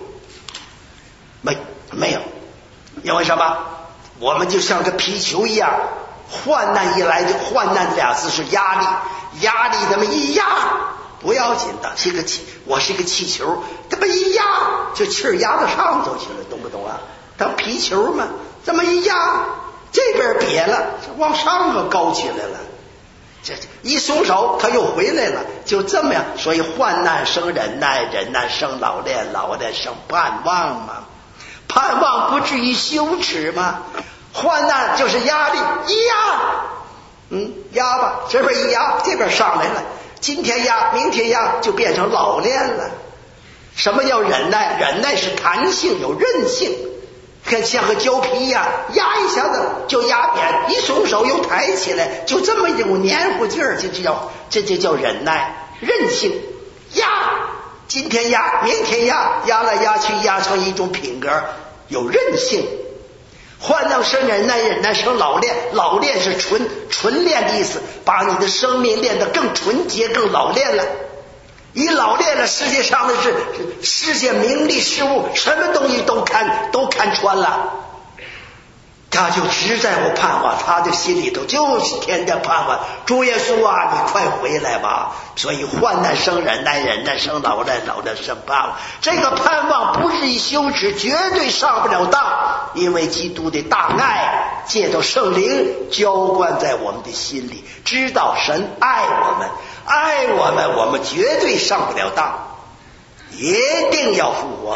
因为什么？我们就像个皮球一样，患难一来，就患难俩字是压力这么一压不要紧的，我是一个气球，这么一压就气儿压到上头去了，懂不懂啊？当皮球嘛，这么一压，这边瘪了，往上头高起来了，这一松手他又回来了，就这么样。所以患难生忍耐，忍耐生老练，老练生盼望嘛，盼望不至于羞耻嘛。患难就是压力，一压压吧，这边一压，这边上来了，今天压明天压，就变成老练了。什么叫忍耐？忍耐是弹性，有韧性，看像个胶皮一样，压一下子就压扁，一松手又抬起来，就这么一种黏糊劲儿，这就叫忍耐，韧性。压，今天压明天压，压来压去，压成一种品格，有韧性。患难生忍耐，忍耐生老练，老练是纯练的意思，把你的生命练得更纯洁，更老练了。一老练了，世界上的世界名利事物，什么东西都看穿了，他就实在不盼望，他的心里头就是天天盼望主耶稣啊，你快回来吧。所以患难生忍耐，忍耐生老练，老练生盼望。这个盼望不至于羞耻，绝对上不了当，因为基督的大爱借着圣灵浇灌在我们的心里，知道神爱我们，我们绝对上不了当，一定要复活，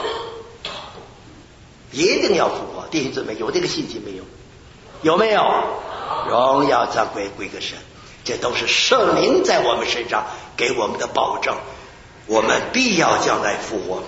一定要复活。弟兄姊妹，有这个信心没有？有没有？荣耀赞归给神，这都是圣灵在我们身上给我们的保证，我们必要将来复活。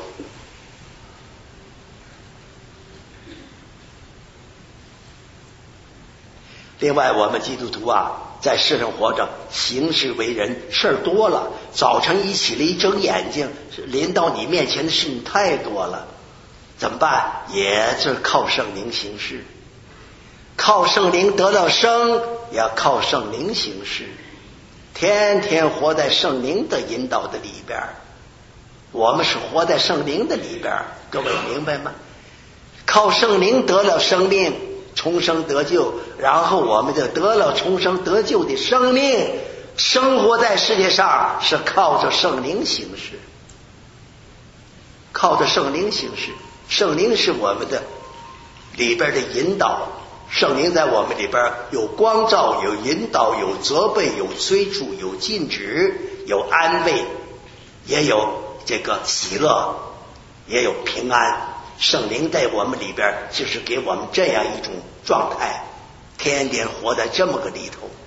另外，我们基督徒啊，在世上活着，行事为人事儿多了，早晨一起来一睁眼睛，临到你面前的事情太多了，怎么办？也是靠圣灵行事，靠圣灵得到生，也要靠圣灵行事，天天活在圣灵的引导的里边。我们是活在圣灵的里边，各位明白吗？靠圣灵得了生命，重生得救，然后我们就得了重生得救的生命，生活在世界上是靠着圣灵行事，靠着圣灵行事。 圣灵是我们的里边的引导，圣灵在我们里边有光照，有引导，有责备，有催促，有禁止，有安慰，也有这个喜乐，也有平安。圣灵在我们里边就是给我们这样一种状态，天天活在这么个里头，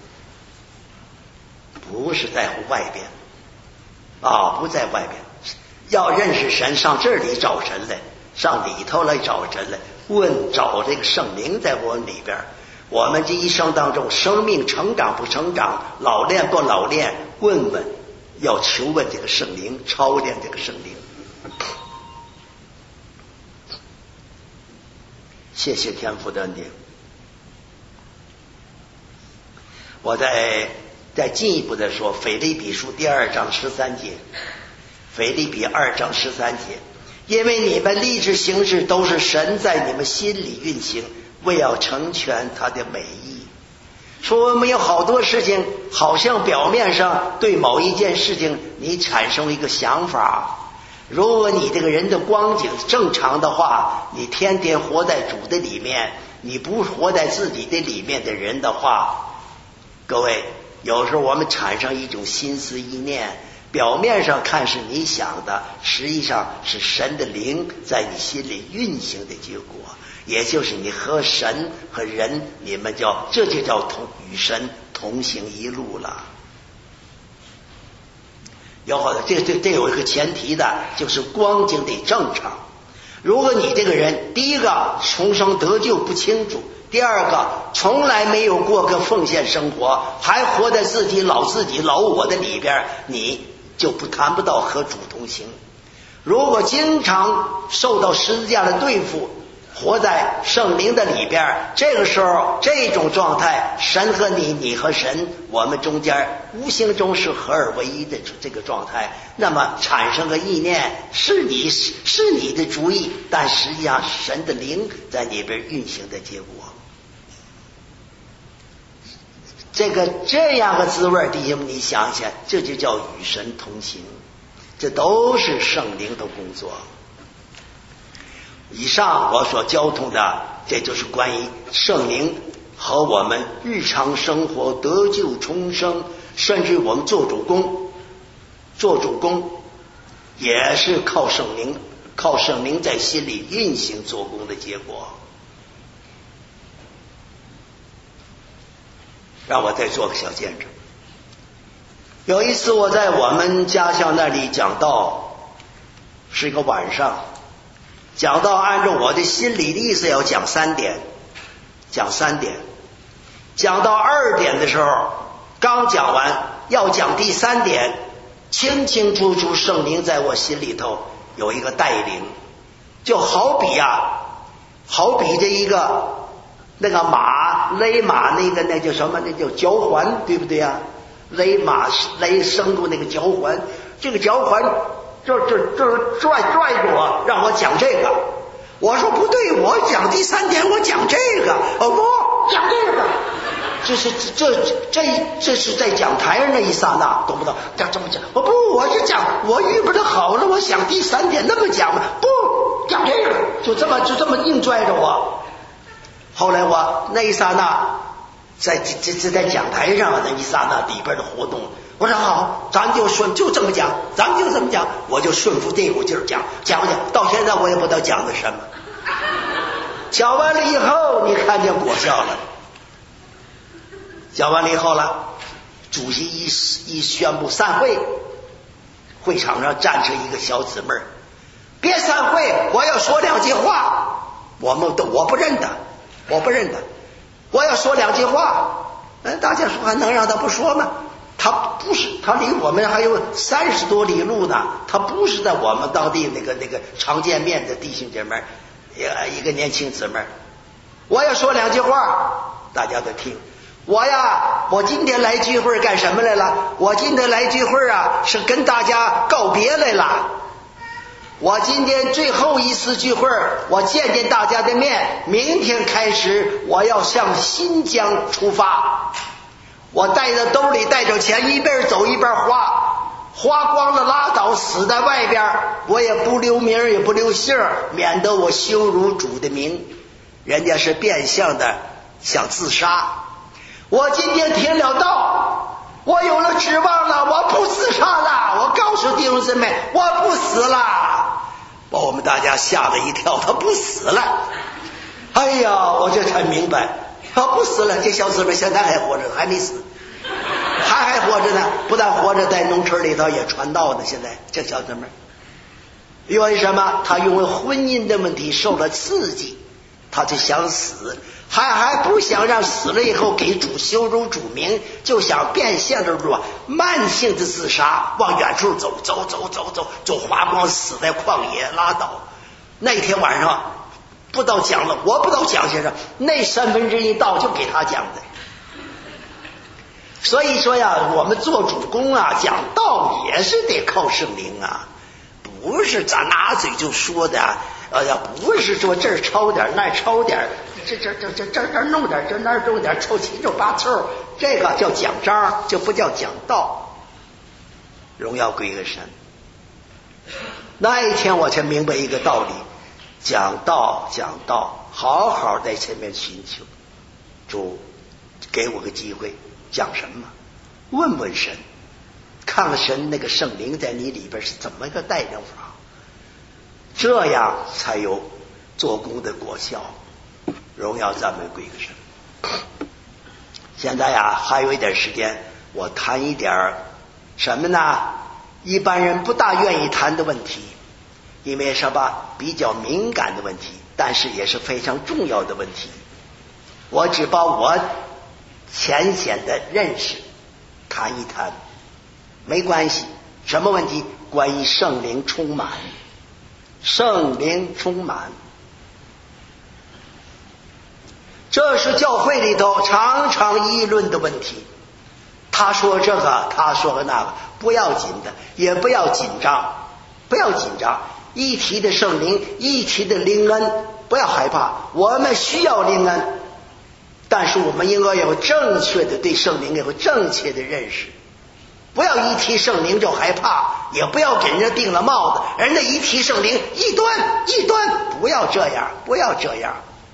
不是在乎外边不在外边。要认识神，上这里找神来，上里头来找神来，找这个圣灵在我们里边。我们这一生当中，生命成长不成长，老练不老练，问问，要求问这个圣灵，操练这个圣灵。谢谢天父的恩典。我再进一步的说，腓立比书第2章13节，腓立比2章13节，因为你们立志行事都是神在你们心里运行，为要成全他的美意。说我们有好多事情，好像表面上对某一件事情你产生一个想法，如果你这个人的光景正常的话，你天天活在主的里面，你不活在自己的里面的人的话，各位，有时候我们产生一种心思意念，表面上看是你想的，实际上是神的灵在你心里运行的结果，也就是你和神和人，你们这就叫与神同行一路了。这有一个前提的，就是光景得正常。如果你这个人，第一个重生得救不清楚，第二个从来没有过个奉献生活，还活在自己老我的里边，你就谈不到和主同行。如果经常受到十字架的对付，活在圣灵的里边，这个时候这种状态，神和你和神，我们中间无形中是合而为一的这个状态，那么产生个意念是你的主意，但实际上神的灵在里边运行的结果。这样个滋味，弟兄们，你想想，这就叫与神同行，这都是圣灵的工作。以上我所交通的，这就是关于圣灵和我们日常生活得救重生，甚至我们做主工也是靠圣灵在心里运行做工的结果。让我再做个小见证。有一次我在我们家乡那里讲道，是一个晚上，讲到按照我的心里的意思要讲3点，讲到2点的时候，刚讲完要讲第3点，清清楚楚圣灵在我心里头有一个带领，就好比这一个那个勒马那叫什么？那叫嚼环，对不对啊？勒牲口那个嚼环，这个嚼环就拽着我，让我讲这个。我说不对，我讲第3点，我讲这个。不讲这个，这是在讲台上那一刹那，懂不懂？这么讲，我是讲我预备的好了，我想第3点那么讲嘛，不讲这个，就这么硬拽着我。后来我那一刹那，在讲台上那一刹那里边的活动，我说好，咱就这么讲，我就顺服这股劲儿讲，到现在我也不知道讲的什么。讲完了以后，你看见果效了。讲完了以后了，主席一宣布散会，会场上站着一个小姊妹，别散会，我要说2句话。我不认得，我要说2句话。大家说还能让他不说吗？他离我们还有30多里路呢，他不是在我们当地那个常见面的弟兄姐妹，一个年轻姊妹。我要说2句话，大家都听。我今天来聚会干什么来了？我今天来聚会是跟大家告别来了。我今天最后一次聚会，我见大家的面，明天开始我要向新疆出发。我兜里带着钱，一边走一边花花光了拉倒，死在外边，我也不留名也不留姓，免得我羞辱主的名。人家是变相的想自杀。我今天听了道，我有了指望了，我不自杀了，我告诉弟兄姊妹，我不死了。把我们大家吓了一跳，他不死了。哎呀，我这才明白，他不死了，这小姊妹现在还活着，还没死，还活着呢。不但活着，在农村里头也传道呢。现在这小姊妹因为什么？他因为婚姻的问题受了刺激，他就想死，还不想让死了以后给主羞辱主名，就想变相的慢性的自杀，往远处走，就花光，死在旷野拉倒。那天晚上不到讲了，我不到讲先生，那1/3道就给他讲的。所以说呀，我们做主公啊，讲道也是得靠圣灵啊，不是咱拿嘴就说的。不是说这儿抄点那儿抄点，这弄点这那儿弄点，凑齐就8凑，这个叫讲章，就不叫讲道。荣耀归给神。那一天我才明白一个道理，讲道，好好在前面寻求主，给我个机会，讲什么？问问神，看看神那个圣灵在你里边是怎么个带领法。这样才有做工的果效。荣耀赞美归给神。现在呀，还有一点时间，我谈一点什么呢？一般人不大愿意谈的问题，因为什么？比较敏感的问题，但是也是非常重要的问题。我只把我浅显的认识谈一谈，没关系。什么问题？关于圣灵充满。圣灵充满，这是教会里头常常议论的问题。他说这个，他说个那个，不要紧的，也不要紧张，不要紧张。一提的圣灵，一提的灵恩，不要害怕。我们需要灵恩，但是我们应该有正确的对圣灵有正确的认识。不要一提圣灵就害怕，也不要给人家定了帽子，人家一提圣灵异端，不要这样，不要这样。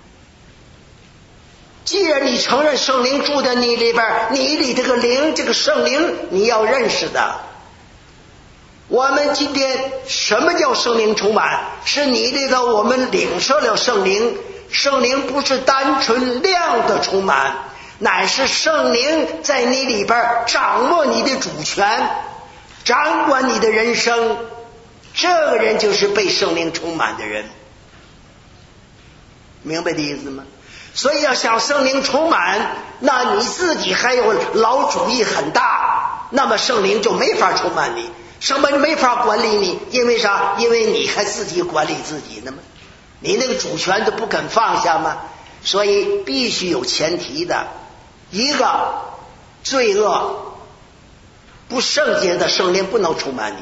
既然你承认圣灵住在你里边，你里这个灵，这个圣灵你要认识的。我们今天什么叫圣灵充满？是你里头我们领受了圣灵，圣灵不是单纯量的充满，乃是圣灵在你里边掌握你的主权，掌管你的人生，这个人就是被圣灵充满的人。明白的意思吗？所以要想圣灵充满，那你自己还有老主意很大，那么圣灵就没法充满你，圣灵没法管理你。因为啥？因为你还自己管理自己呢吗？你那个主权都不肯放下吗？所以必须有前提的。一个罪恶不圣洁的圣灵不能充满你，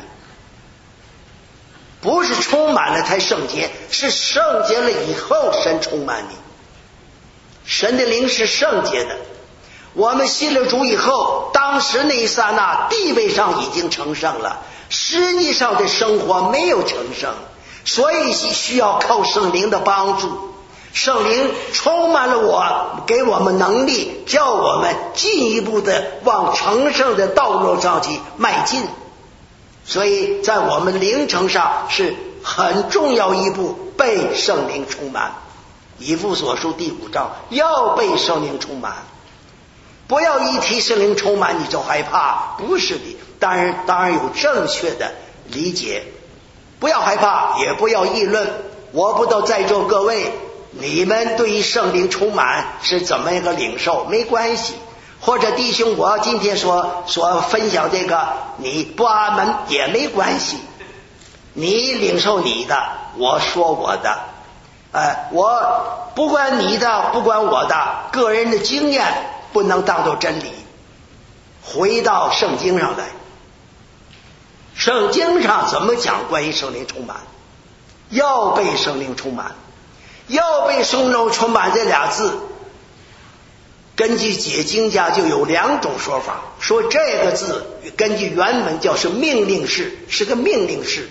不是充满了才圣洁，是圣洁了以后神充满你。神的灵是圣洁的，我们信了主以后，当时那一刹那地位上已经成圣了，实际上的生活没有成圣，所以需要靠圣灵的帮助。圣灵充满了我，给我们能力，叫我们进一步的往成圣的道路上去迈进。所以在我们灵程上是很重要一步，被圣灵充满。以弗所书第5章要被圣灵充满，不要一提圣灵充满你就害怕，不是的。当然有正确的理解，不要害怕，也不要议论。我不知道在座各位你们对于圣灵充满是怎么一个领受，没关系。或者弟兄我今天所分享这个你不阿门也没关系，你领受你的，我说我的，我不管你的不管我的，个人的经验不能当作真理。回到圣经上来，圣经上怎么讲关于圣灵充满？要被圣灵充满，要被圣灵充满这俩字根据解经家就有2种说法，说这个字根据原文叫是命令式，是个命令式。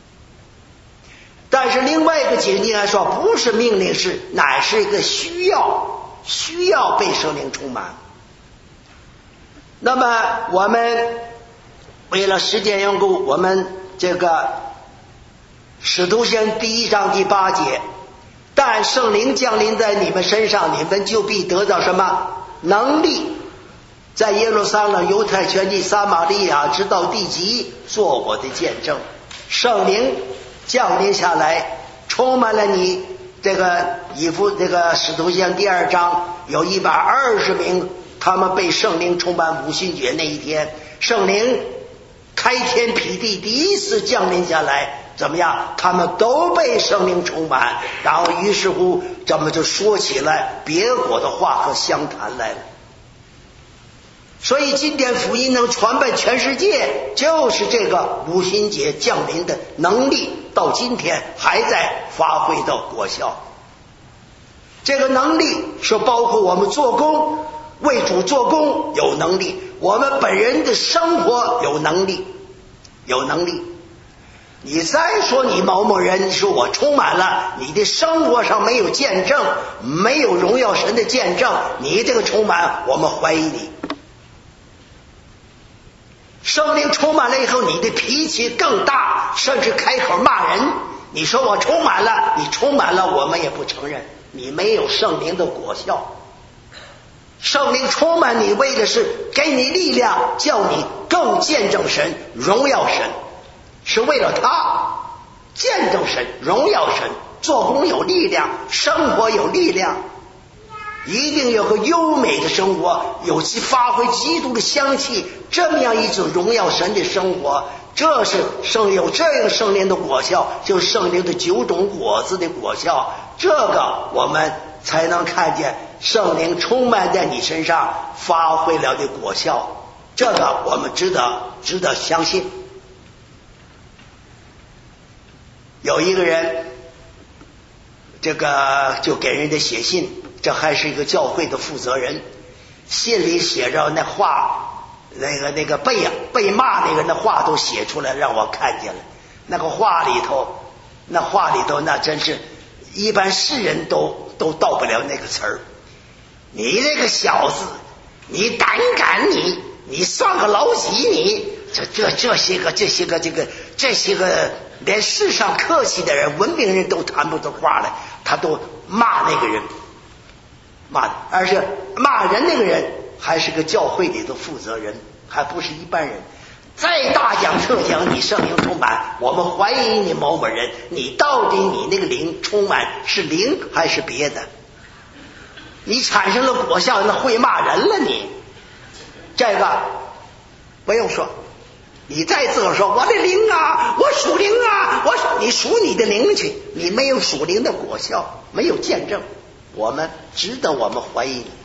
但是另外一个解经家说不是命令式，乃是一个需要被圣灵充满。那么我们为了时间缘故，我们这个使徒行第1章第8节，但圣灵降临在你们身上，你们就必得到什么能力，在耶路撒冷、犹太全地、撒玛利亚直到地极做我的见证。圣灵降临下来，充满了你。这个使徒行第2章有120名，他们被圣灵充满五旬节那一天，圣灵开天辟地第一次降临下来，怎么样？他们都被圣灵充满，然后于是乎咱们就说起来别国的话和相谈来了。所以今天福音能传遍全世界，就是这个五旬节降临的能力，到今天还在发挥到果效。这个能力是包括我们做工，为主做工有能力，我们本人的生活有能力。你再说你某某人，你说我充满了，你的生活上没有见证，没有荣耀神的见证，你这个充满我们怀疑你。圣灵充满了以后，你的脾气更大，甚至开口骂人。你说我充满了，你充满了，我们也不承认，你没有圣灵的果效。圣灵充满你，为的是给你力量，叫你更见证神、荣耀神，是为了他见证神、荣耀神，做工有力量，生活有力量，一定有个优美的生活，有其发挥基督的香气，这么样一种荣耀神的生活，这是有这样圣灵的果效，就是圣灵的9种果子的果效。这个我们才能看见圣灵充满在你身上发挥了的果效，这个我们值得相信。有一个人这个就给人家写信，这还是一个教会的负责人，信里写着那话，那个被骂那个人的话都写出来让我看见了。那个话里头那真是一般世人都到不了那个词儿。你这个小子，你胆敢你算个老几？你这些个连世上客气的人、文明人都谈不出话来，他都骂那个人，而且骂人那个人还是个教会里的负责人，还不是一般人。再大讲特讲你圣灵充满，我们怀疑你某某人，你到底你那个灵充满是灵还是别的？你产生了果效，那会骂人了你。这个不用说，你再自个说我的灵啊，我属灵啊，你属你的灵去，你没有属灵的果效，没有见证，我们怀疑你。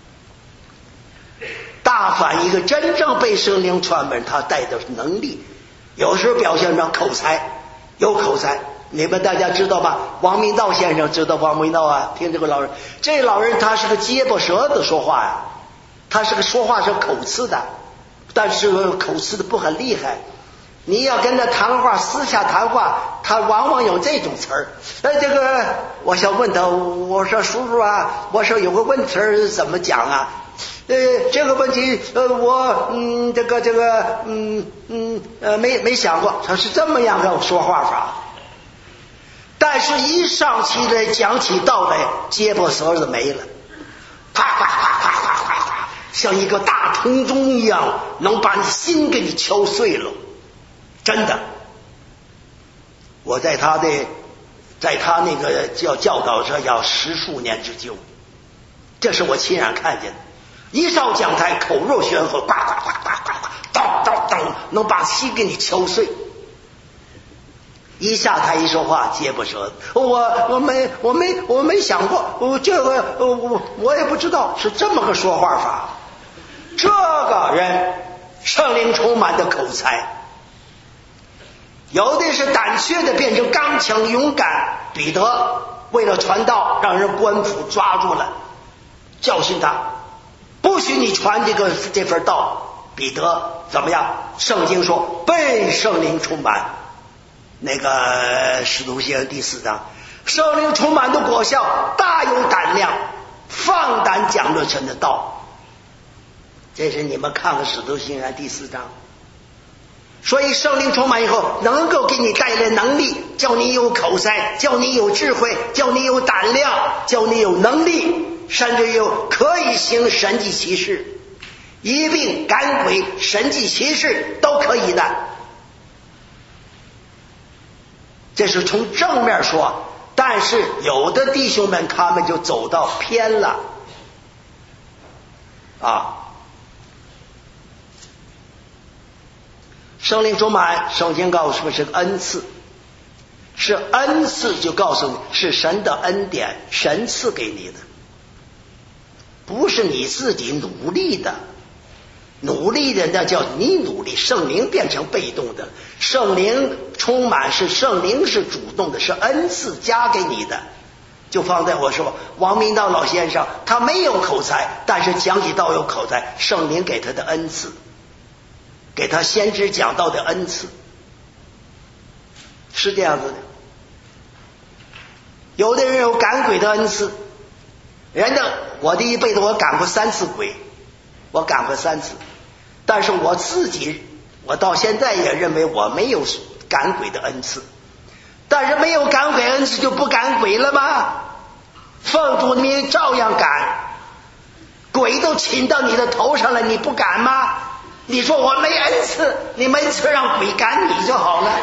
大凡一个真正被圣灵传门，他带的能力，有时候表现成口才，有口才。你们大家知道吧？王明道先生知道王明道啊？听这个老人，这老人他是个结巴舌的说话呀，他是个说话是口吃的，但是口吃的不很厉害。你要跟他谈话，私下谈话，他往往有这种词儿。这个我想问他，我说叔叔啊，我说有个问题怎么讲啊？这个问题我没想过，他是这么样的说话法。但是一上期来讲起道来，结巴舌子没了，啪啪啪啪啪啪啪，像一个大铜钟一样，能把你心给你敲碎了。真的，我在他那个教导上要10数年之久，这是我亲眼看见的。一上讲台，口若悬河，呱呱呱呱呱呱，当当当，能把心给你敲碎。一下台一说话，结巴舌，我没想过，这个我也不知道是这么个说话法。这个人圣灵充满的口才，有的是胆怯的变成刚强勇敢。彼得为了传道，让人官府抓住了，教训他， 许你传这份道。彼得怎么样？圣经说被圣灵充满，那个使徒行传第4章，圣灵充满的果效，大有胆量，放胆讲论神的道。这是你们看看使徒行传第4章。所以圣灵充满以后，能够给你带来能力，叫你有口才，叫你有智慧，叫你有胆量，叫你有能力，甚至有可以行神迹奇事，医病赶鬼，神迹奇事都可以的。这是从正面说，但是有的弟兄们他们就走到偏了啊。圣灵充满，圣经告诉我是个恩赐，是恩赐，就告诉你是神的恩典，神赐给你的，不是你自己努力的。努力的那叫你努力，圣灵变成被动的，圣灵充满是圣灵是主动的，是恩赐加给你的。就放在我说王明道老先生，他没有口才，但是讲起道有口才，圣灵给他的恩赐，给他先知讲道的恩赐，是这样子的。有的人有赶鬼的恩赐，人家我的一辈子我赶过3次鬼，我赶过3次，但是我自己我到现在也认为我没有赶鬼的恩赐。但是没有赶鬼恩赐就不赶鬼了吗？奉主名照样赶，鬼都擒到你的头上了，你不赶吗？你说我没恩赐，你没恩赐让鬼赶你就好了。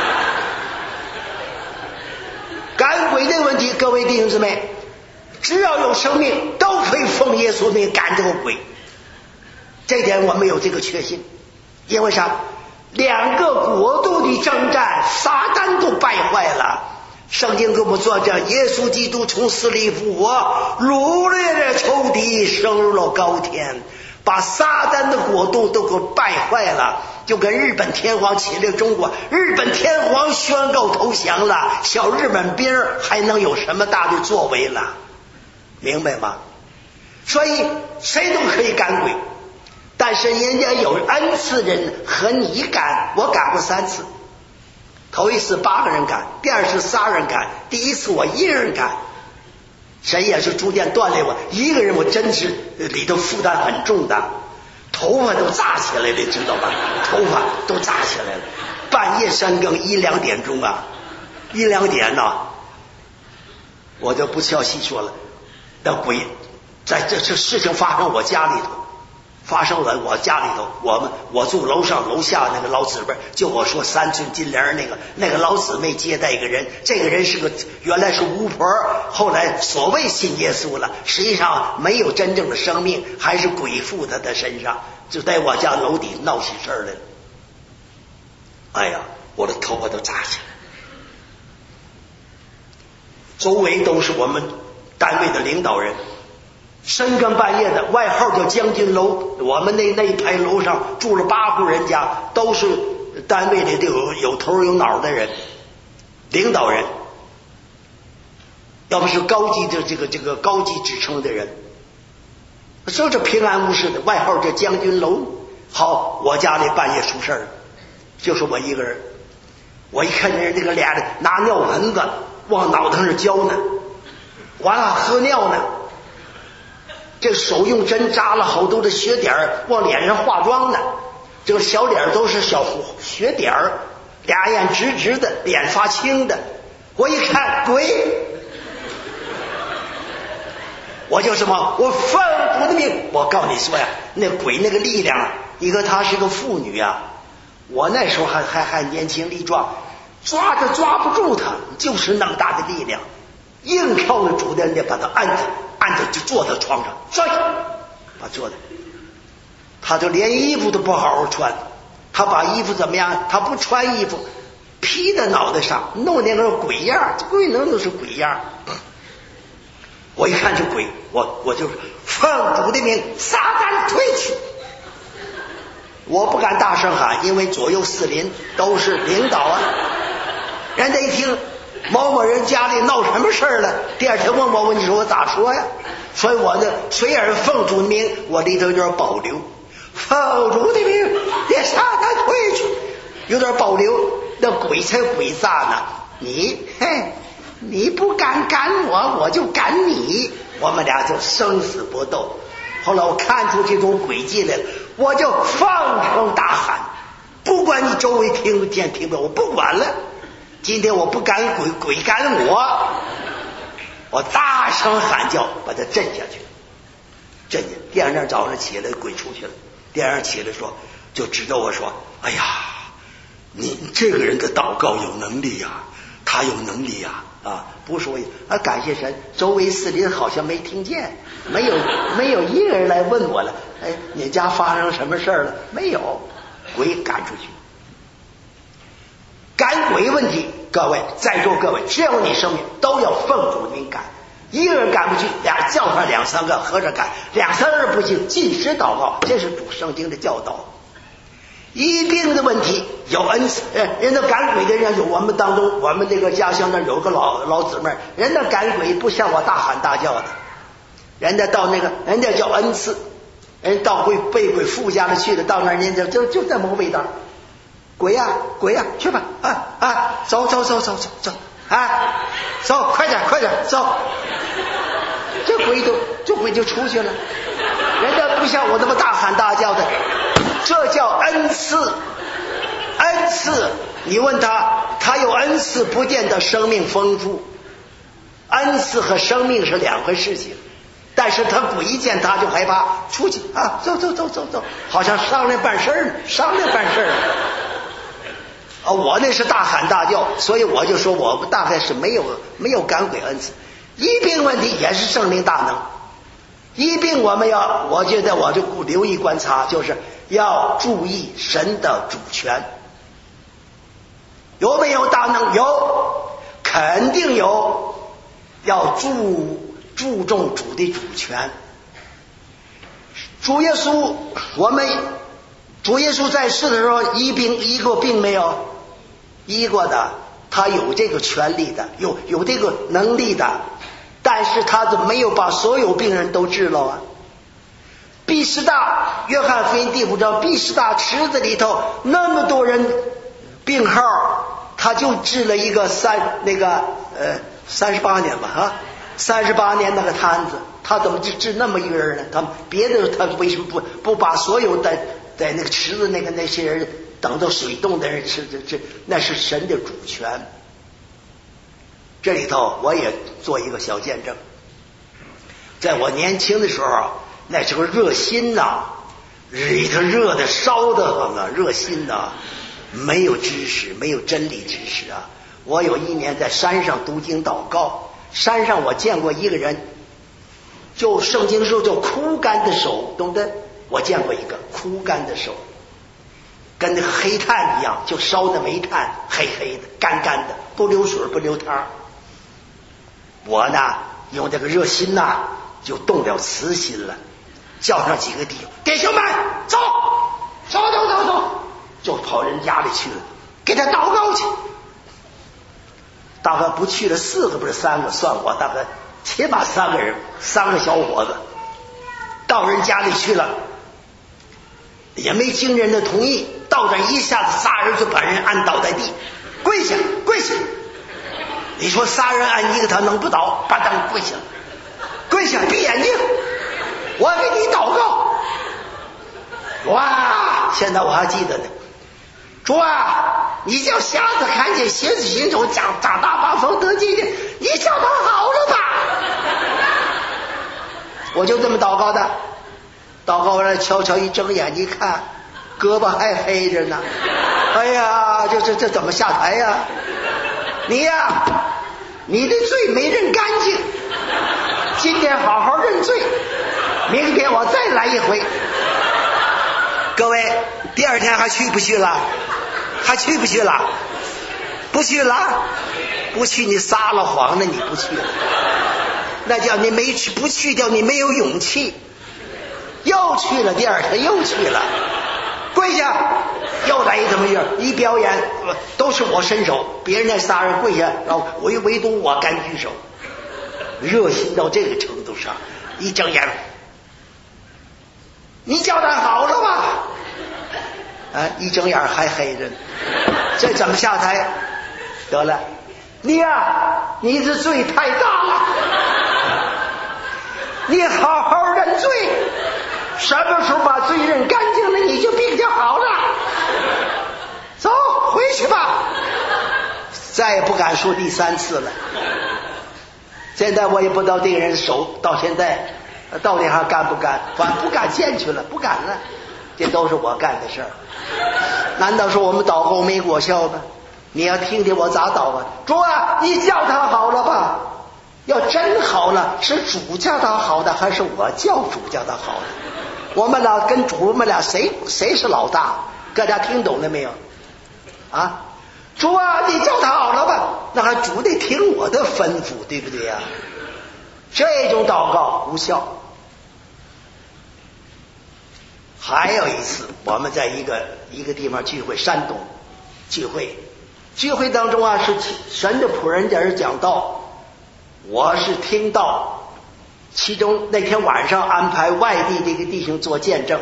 赶鬼的问题，各位弟兄姊妹，只要有生命都可以奉耶稣名赶这个鬼，这点我没有这个确信。因为啥？2个国度的征战，撒旦都败坏了。圣经给我们作证，耶稣基督从死里复活，掳掠了仇敌，升入了高天，把撒旦的国度都给败坏了。就跟日本天皇侵略中国，日本天皇宣告投降了，小日本兵还能有什么大的作为了？明白吗？所以谁都可以赶鬼，但是人家有恩赐人和你赶，我赶过3次。头一次8个人赶，第二次3人赶，第一次我1人赶。神也是逐渐锻炼我，一个人我真是里头负担很重的，头发都炸起来了，知道吧？头发都炸起来了。半夜3更1、2点钟啊，1、2点呢，我就不需要细说了。那鬼在这事情发生我家里头。发生在我家里头，我住楼上楼下那个老姊妹，就我说3寸金莲那个老姊妹接待一个人，这个人原来是巫婆，后来所谓信耶稣了，实际上没有真正的生命，还是鬼附他的身上，就在我家楼底闹起事来了。哎呀，我的头发都炸起来，周围都是我们单位的领导人。深更半夜的，外号叫将军楼，我们那一排楼上住了8户人家，都是单位里都有头有脑的人，领导人，要不是高级的这个高级职称的人，说这平安无事的，外号叫将军楼。好，我家里半夜出事儿，就是我一个人，我一看人那个俩人拿尿盆子往脑袋上浇呢，完了喝尿呢。这手用针扎了好多的血点往脸上化妆呢，这个小脸都是小血点俩眼直直的，脸发青的。我一看鬼，我就什么，我奉主的命，我告诉你说呀，那鬼那个力量，一个她是个妇女啊，我那时候还年轻力壮，抓不住她，就是那么大的力量，硬靠着主的人家把她按着就坐在床上，把坐的，他就连衣服都不好好穿，他把衣服怎么样？他不穿衣服，披在脑袋上，弄那个鬼样，鬼能都是鬼样。我一看这鬼，我就是奉主的名，撒旦退去。我不敢大声喊，因为左右4邻都是领导啊，人家一听某某人家里闹什么事了，第二天问我，你说我咋说呀？ 所以我呢，虽然奉主的名，我里头有点保留。奉主的名，别撒旦退去，有点保留。那鬼才鬼诈呢？你不敢赶我，我就赶你，我们俩就生死搏斗。后来我看出这种诡计来了，我就放声大喊，不管你周围听不见听不见，我不管了。今天我不赶鬼，鬼赶我大声喊叫，把他震下去，震下。第二天早上起来，鬼出去了。第二天起来说，就指着我说：“哎呀，你这个人的祷告有能力呀，他有能力呀！啊，不说感谢神，周围四邻好像没听见，没有一个人来问我了。哎，你家发生什么事了？没有，鬼赶出去。赶鬼问题，各位在座各位，只要你生命都要奉主名赶。一个人赶不去，俩叫上两三个合着赶，两三个不行，禁食祷告，这是主圣经的教导。医病的问题有恩赐，人家赶鬼的人有我们当中，我们这个家乡那有个老姊妹，人家赶鬼不像我大喊大叫的，人家到那个人家叫恩赐，人到被鬼附加了去了，到那人家就这么个味道。鬼呀，去吧，走，走，快点，走，这鬼就出去了。人家不像我这么大喊大叫的，这叫恩赐。你问他有恩赐，不见得生命丰富。恩赐和生命是两回事情。但是他鬼一见他就害怕，出去啊，走，好像商量办事呢。我那是大喊大叫，所以我就说我大概是没有赶鬼恩赐。医病问题也是圣灵大能。医病我觉得我就留意观察，就是要注意神的主权。有没有大能？有，肯定有。要注重主的主权。主耶稣在世的时候医过病没有？医过的，他有这个权利的，有这个能力的，但是他怎么没有把所有病人都治了啊？毕士大约翰福音第5章，毕士大池子里头那么多人病号，他就治了一个38年吧38年那个摊子，他怎么就治那么一个人呢？他别的他为什么不把所有在那个池子那些人等到水冻的人吃，那是神的主权。这里头我也做一个小见证，在我年轻的时候，那时候热心呐，里头热的烧的很啊，热心呐，没有知识，没有真理知识啊。我有一年在山上读经祷告，山上我见过一个人，就圣经说叫枯干的手，懂得？我见过一个枯干的手，跟那个黑炭一样，就烧的煤炭，黑黑的干干的，不流水不流汤。我呢用这个热心呐，就动了慈心了，叫上几个弟兄们，走，就跑人家里去了，给他祷告去。大概不去了4个不是3个，算我大概起码3个人，3个小伙子到人家里去了，也没经人的同意，到这一下子仨人就把人按倒在地，跪下。你说仨人按一个他能不倒？把他跪下，闭眼睛，我给你祷告。哇！现在我还记得呢。主啊，你叫瞎子看见，瘸子行走，长大发疯得疾的，你叫他好了吧？我就这么祷告的。祷告完了，悄悄一睁眼一看，胳膊还黑着呢。哎呀，这怎么下台呀？你呀，你的罪没认干净，今天好好认罪，明天我再来一回。各位，第二天还去不去了？不去了？不去你撒了谎了，你不去了，那叫你不去掉，你没有勇气。又去了，第二天又去了，跪下，又来这么一表演，都是我伸手，别人那仨人跪下，然后唯独我敢举手，热心到这个程度上， 一睁眼，你叫他好了吧？一睁眼还黑着呢，这怎么下台？得了，你呀，你的罪太大了，你好好认罪，什么时候把罪认干净了，你就病就好了。走，回去吧。再也不敢说第3次了。现在我也不知道这个人手到现在到底还干不干，反正不敢见去了，不敢了。这都是我干的事儿。难道说我们祷告没果效吗？你要听听我咋祷啊？主啊，你叫他好了吧？要真好了，是主叫他好的，还是我叫主叫他好的？我们俩跟主，我们俩谁是老大？大家听懂了没有？啊，主啊，你叫他好了吧？那还主得听我的吩咐，对不对呀？这种祷告无效。还有一次，我们在一个地方聚会，山东聚会当中啊，是神的仆人在这讲道，我是听到，其中那天晚上安排外地这个弟兄做见证，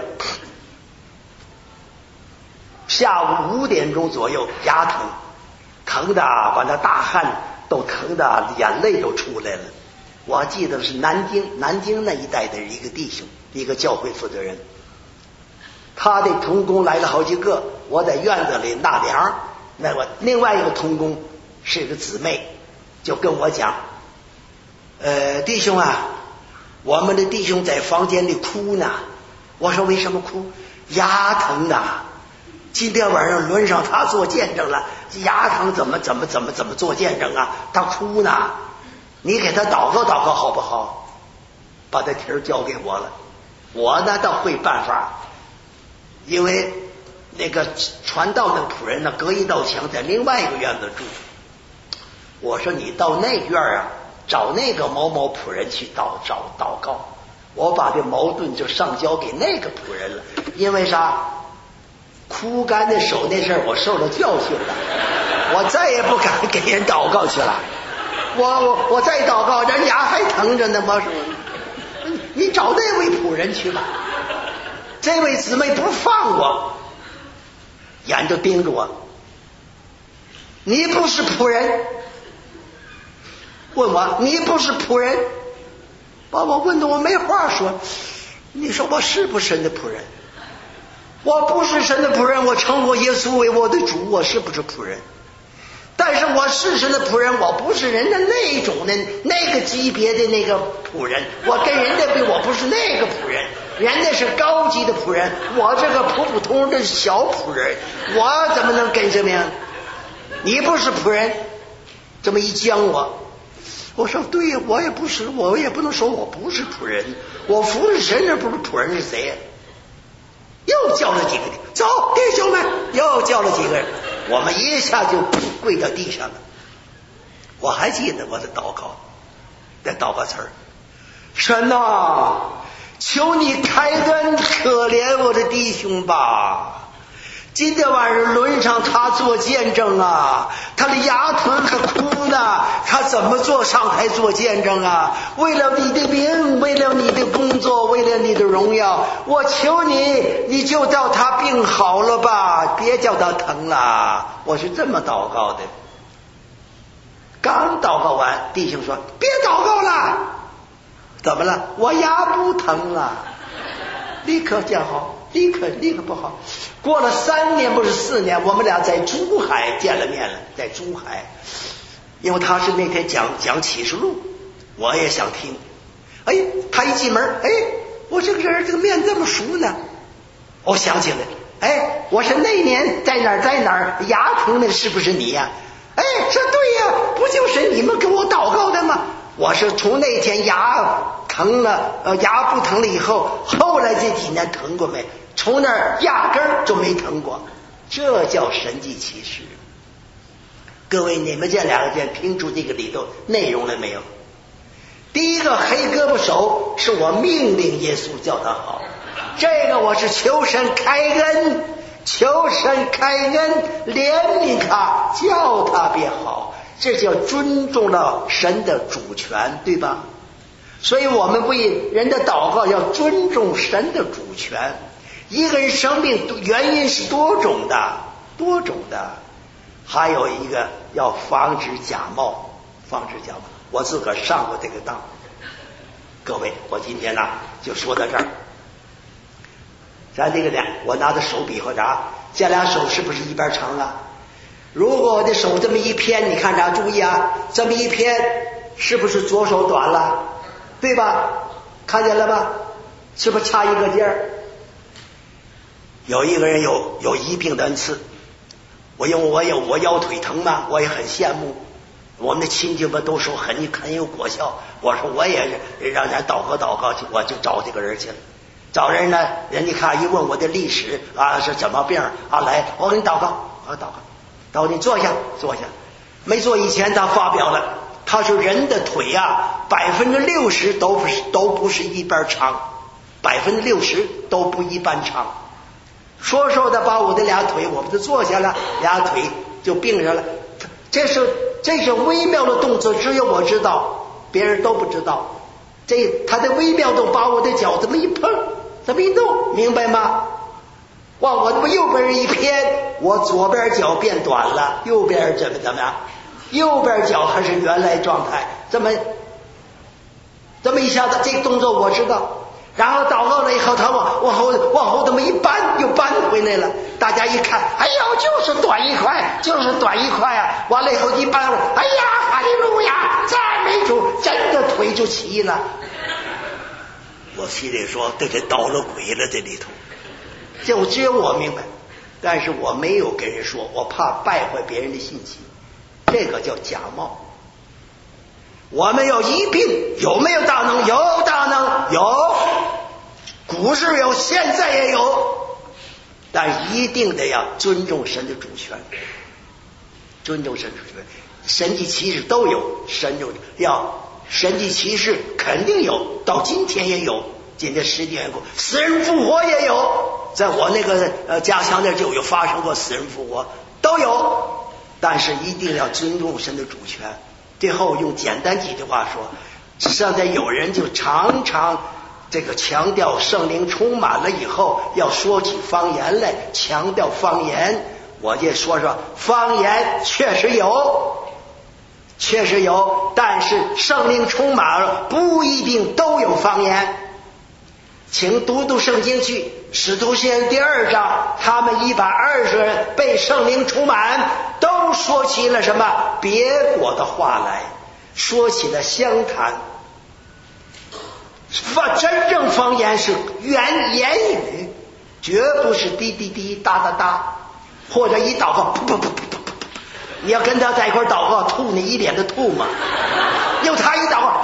下午5点钟左右，牙疼的把那大汗都疼的眼泪都出来了。我记得是南京那一带的一个弟兄，一个教会负责人，他的同工来了好几个，我在院子里纳凉，那我另外一个同工是一个姊妹，就跟我讲，弟兄啊，我们的弟兄在房间里哭呢。我说为什么哭？牙疼啊，今天晚上轮上他做见证了，牙疼怎么做见证啊？他哭呢，你给他祷告祷告好不好？把这题儿交给我了，我呢倒会办法，因为那个传道的仆人呢，隔一道墙在另外一个院子住。我说你到那院啊，找那个某某仆人去祷告。我把这矛盾就上交给那个仆人了，因为啥？枯干的手那事儿我受了教训了，我再也不敢给人祷告去了。我再祷告，人牙还疼着呢。我说你找那位仆人去吧。这位姊妹不放我，眼就盯着我。你不是仆人？问我你不是仆人？把我问得我没话说。你说我是不是神的仆人？我不是神的仆人，我称呼耶稣为我的主，我是不是仆人？但是我是神的仆人，我不是人家那种的那个级别的那个仆人，我跟人家比，我不是那个仆人，人家是高级的仆人，我这个普普通通的小仆人，我怎么能跟什么呀？你不是仆人，这么一将我说对呀，我也不是，我也不能说我不是仆人，我服侍神，这不是仆人是谁呀？又叫了几个人，走，弟兄们，又叫了几个人，我们一下就跪到地上了。我还记得我的祷告，那祷告词儿：神啊，求你开恩，可怜我的弟兄吧。今天晚上轮上他做见证啊，他的牙疼还哭呢，他怎么做上台做见证啊？为了你的名，为了你的工作，为了你的荣耀，我求你，你就叫他病好了吧，别叫他疼了。我是这么祷告的。刚祷告完，弟兄说别祷告了。怎么了？我牙不疼了。立刻见好，立刻不好。过了3年不是4年，我们俩在珠海见了面了，在珠海，因为他是那天讲启示录，我也想听。他一进门，我这个人这个面这么熟呢，我想起来，我是那年在哪儿牙疼的，是不是你呀？说对呀，不就是你们给我祷告的吗？我是从那天牙疼了，牙不疼了以后，后来这几年疼过没？从那儿压根儿就没疼过，这叫神迹奇事。各位，你们这两个人听出这个里头内容了没有？第一个黑胳膊手是我命令耶稣叫他好，这个我是求神开恩，怜悯他，叫他别好，这叫尊重了神的主权，对吧？ 所以我们为人的祷告要尊重神的主权。一个人生病原因是多种的，还有一个要防止假冒。我自个儿上过这个当。各位，我今天呢就说到这儿。咱这个呢，我拿着手比划着，这俩手是不是一边长啊？如果我的手这么一偏，你看着注意啊，这么一偏，是不是左手短了？对吧？看见了吧？是不是差一个劲儿？有一个人有医病的恩赐，我腰腿疼嘛，我也很羡慕。我们的亲戚们都说很有果效，我说我也让人祷告去，我就找这个人去了。找人呢，人家看一问我的历史啊，是怎么病啊？来，我给你祷告，你坐下。没坐以前，他发表了，他说人的腿啊，60%都不是一边长，60%都不一般长。说的把我的俩腿，我们就坐下了，俩腿就并上了。这是微妙的动作，只有我知道，别人都不知道。他的微妙动，把我的脚这么一碰，这么一动，明白吗？往我这么右边一偏，我左边脚变短了，右边怎么样？右边脚还是原来状态，这么一下子，这个动作我知道。然后祷告了以后，他往后这么一搬，又搬回来了。大家一看，哎呦，就是短一块啊！完了以后一搬，哎呀，哈利路亚，赞美主，真的腿就齐了。我心里说，这个捣了鬼了，这里头，就只有我明白，但是我没有跟人说，我怕败坏别人的信心，这个叫假冒。我们有医病，有没有大能？有大能，有，古时有，现在也有，但一定得要尊重神的主权，神迹奇事都有，神迹奇事肯定有，到今天也有，今天10年过，死人复活也有，在我那个家乡那就有发生过死人复活，都有，但是一定要尊重神的主权。最后用简单几句话说，现在有人就常常这个强调圣灵充满了以后要说起方言来，强调方言。我就说方言确实有，但是圣灵充满了不一定都有方言。请读圣经去，使徒行传第2章，他们120人被圣灵充满，都说起了什么别国的话来，说起了乡谈。真正方言是言语，绝不是滴滴滴哒哒哒，或者一祷告噗，你要跟他在一块祷告，吐你一脸的吐嘛。有他一祷告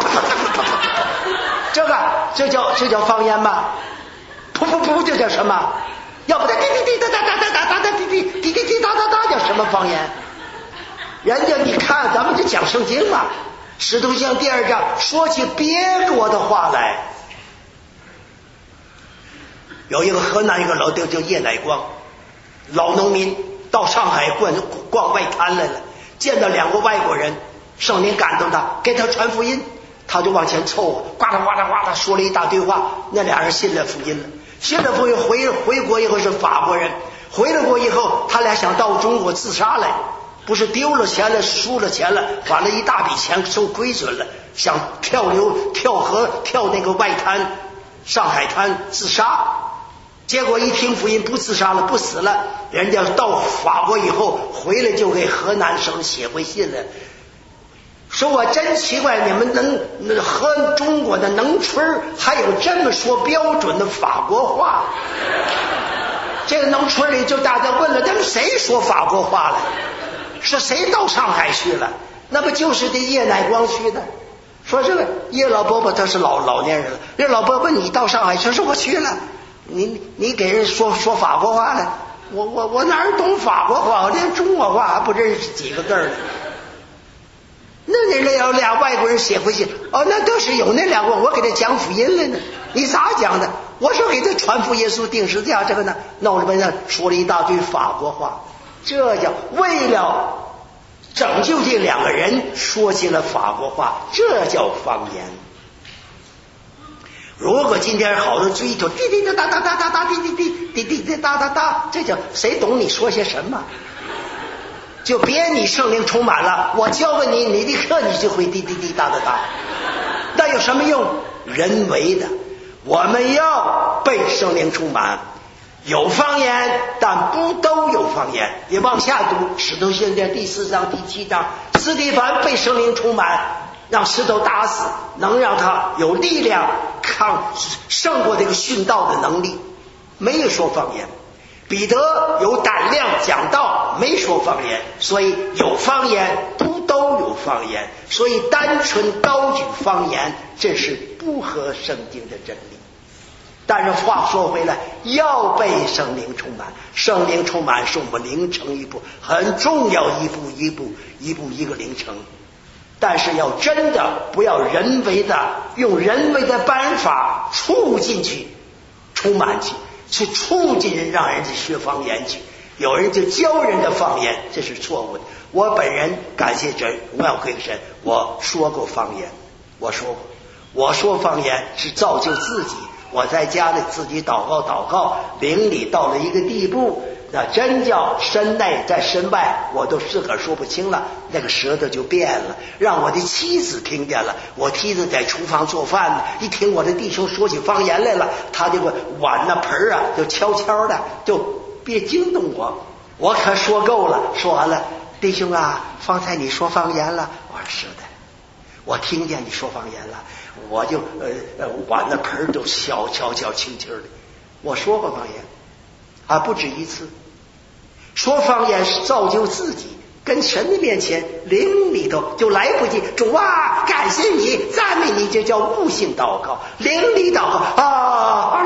这叫方言吗？噗，这叫什么？要不得滴滴滴哒哒哒哒哒哒滴滴滴滴滴哒哒哒，叫什么方言？人家你看咱们就讲圣经嘛，使徒行传第2章说起别国的话来。有一个河南一个老弟叫叶乃光，老农民，到上海逛外滩来了，见到2个外国人，圣灵感动他，给他传福音，他就往前凑，呱啦说了一大堆话，那俩人信了福音了。回国以后是法国人，回了国以后他俩想到中国自杀来，不是丢了钱了，输了钱了，花了一大笔钱受亏损了，想跳河跳那个外滩上海滩自杀。结果一听福音不自杀了，不死了，人家到法国以后回来就给河南省写回信了，说我真奇怪，你们和中国的农村还有这么说标准的法国话。这个农村里就大家问了，他们谁说法国话了？是谁到上海去了？那不就是这叶乃光去的？说这个叶老伯伯他是老年人了，这老伯伯你到上海去？说我去了。你给人说法国话了？我哪懂法国话？我连中国话还不认识几个字呢。那有俩外国人写回信，那都是有那2个，我给他讲福音了呢。你咋讲的？我说给他传福耶稣定十字架这个呢，弄什么呢？说了一大堆法国话，这叫为了拯救这2个人说起了法国话，这叫方言。 如果今天好多追求滴滴哒哒哒哒哒滴滴滴滴滴滴哒哒哒，这叫谁懂你说些什么？就别你圣灵充满了，我教给你，你立刻你就会滴滴滴哒哒哒，那有什么用？人为的，我们要被圣灵充满。有方言，但不都有方言。你往下读《使徒行传》第4章、第7章，司提反被圣灵充满，让石头打死，能让他有力量胜过这个殉道的能力，没有说方言。彼得有胆量讲道，没说方言，所以有方言不都有方言，所以单纯高举方言，这是不合圣经的真理。但是话说回来，要被圣灵充满，圣灵充满是我们灵程一步很重要，一个灵程。但是要真的不要人为的用人为的办法促进去充满去促进人让人去学方言去，有人就教人的方言，这是错误的。我本人感谢神，荣耀归神，我说过方言，我说方言是造就自己。我在家里自己祷告，灵里到了一个地步，那真叫身内在身外我都自个儿说不清了，那个舌头就变了。让我的妻子听见了，我妻子在厨房做饭呢，一听我的弟兄说起方言来了，他这个碗呐盆啊就悄悄的就别惊动我。我可说够了，说完了，弟兄啊，方才你说方言了。我说是的，我听见你说方言了，我就碗的盆都悄悄轻轻的。我说过方言啊，不止一次。说方言是造就自己，跟神的面前灵里头就来不及，主啊，感谢你，赞美你，就叫悟性祷告，灵里祷告啊，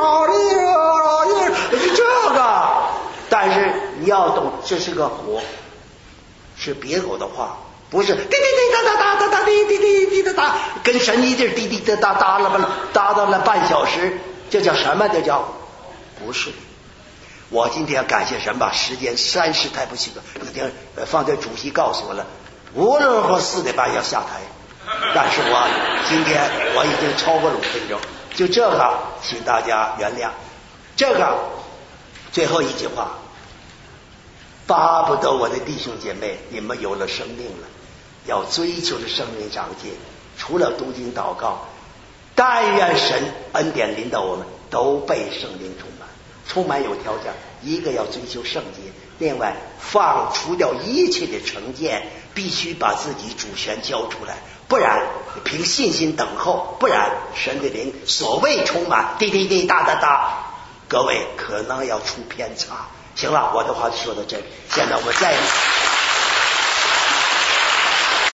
这个。但是你要懂，这是个火，是别狗的话，不是滴滴滴哒哒哒哒哒滴滴滴滴哒哒，跟神一地滴滴哒哒哒了哒到了半小时，这叫什么？这叫不是。我今天感谢神吧，时间实在太不习惯，已经方队主席告诉我了，无论如何4点半要下台。但是我今天我已经超过了5分钟，就这个请大家原谅。这个最后一句话，巴不得我的弟兄姐妹你们有了生命了，要追求着生命长进，除了读经祷告，但愿神恩典临到我们，都被圣灵充满有条件，一个要追求圣洁，另外放除掉一切的成见，必须把自己主权交出来，不然凭信心等候，不然神的灵所谓充满滴滴滴哒哒哒，各位可能要出偏差。行了，我的话说到这里，现在我再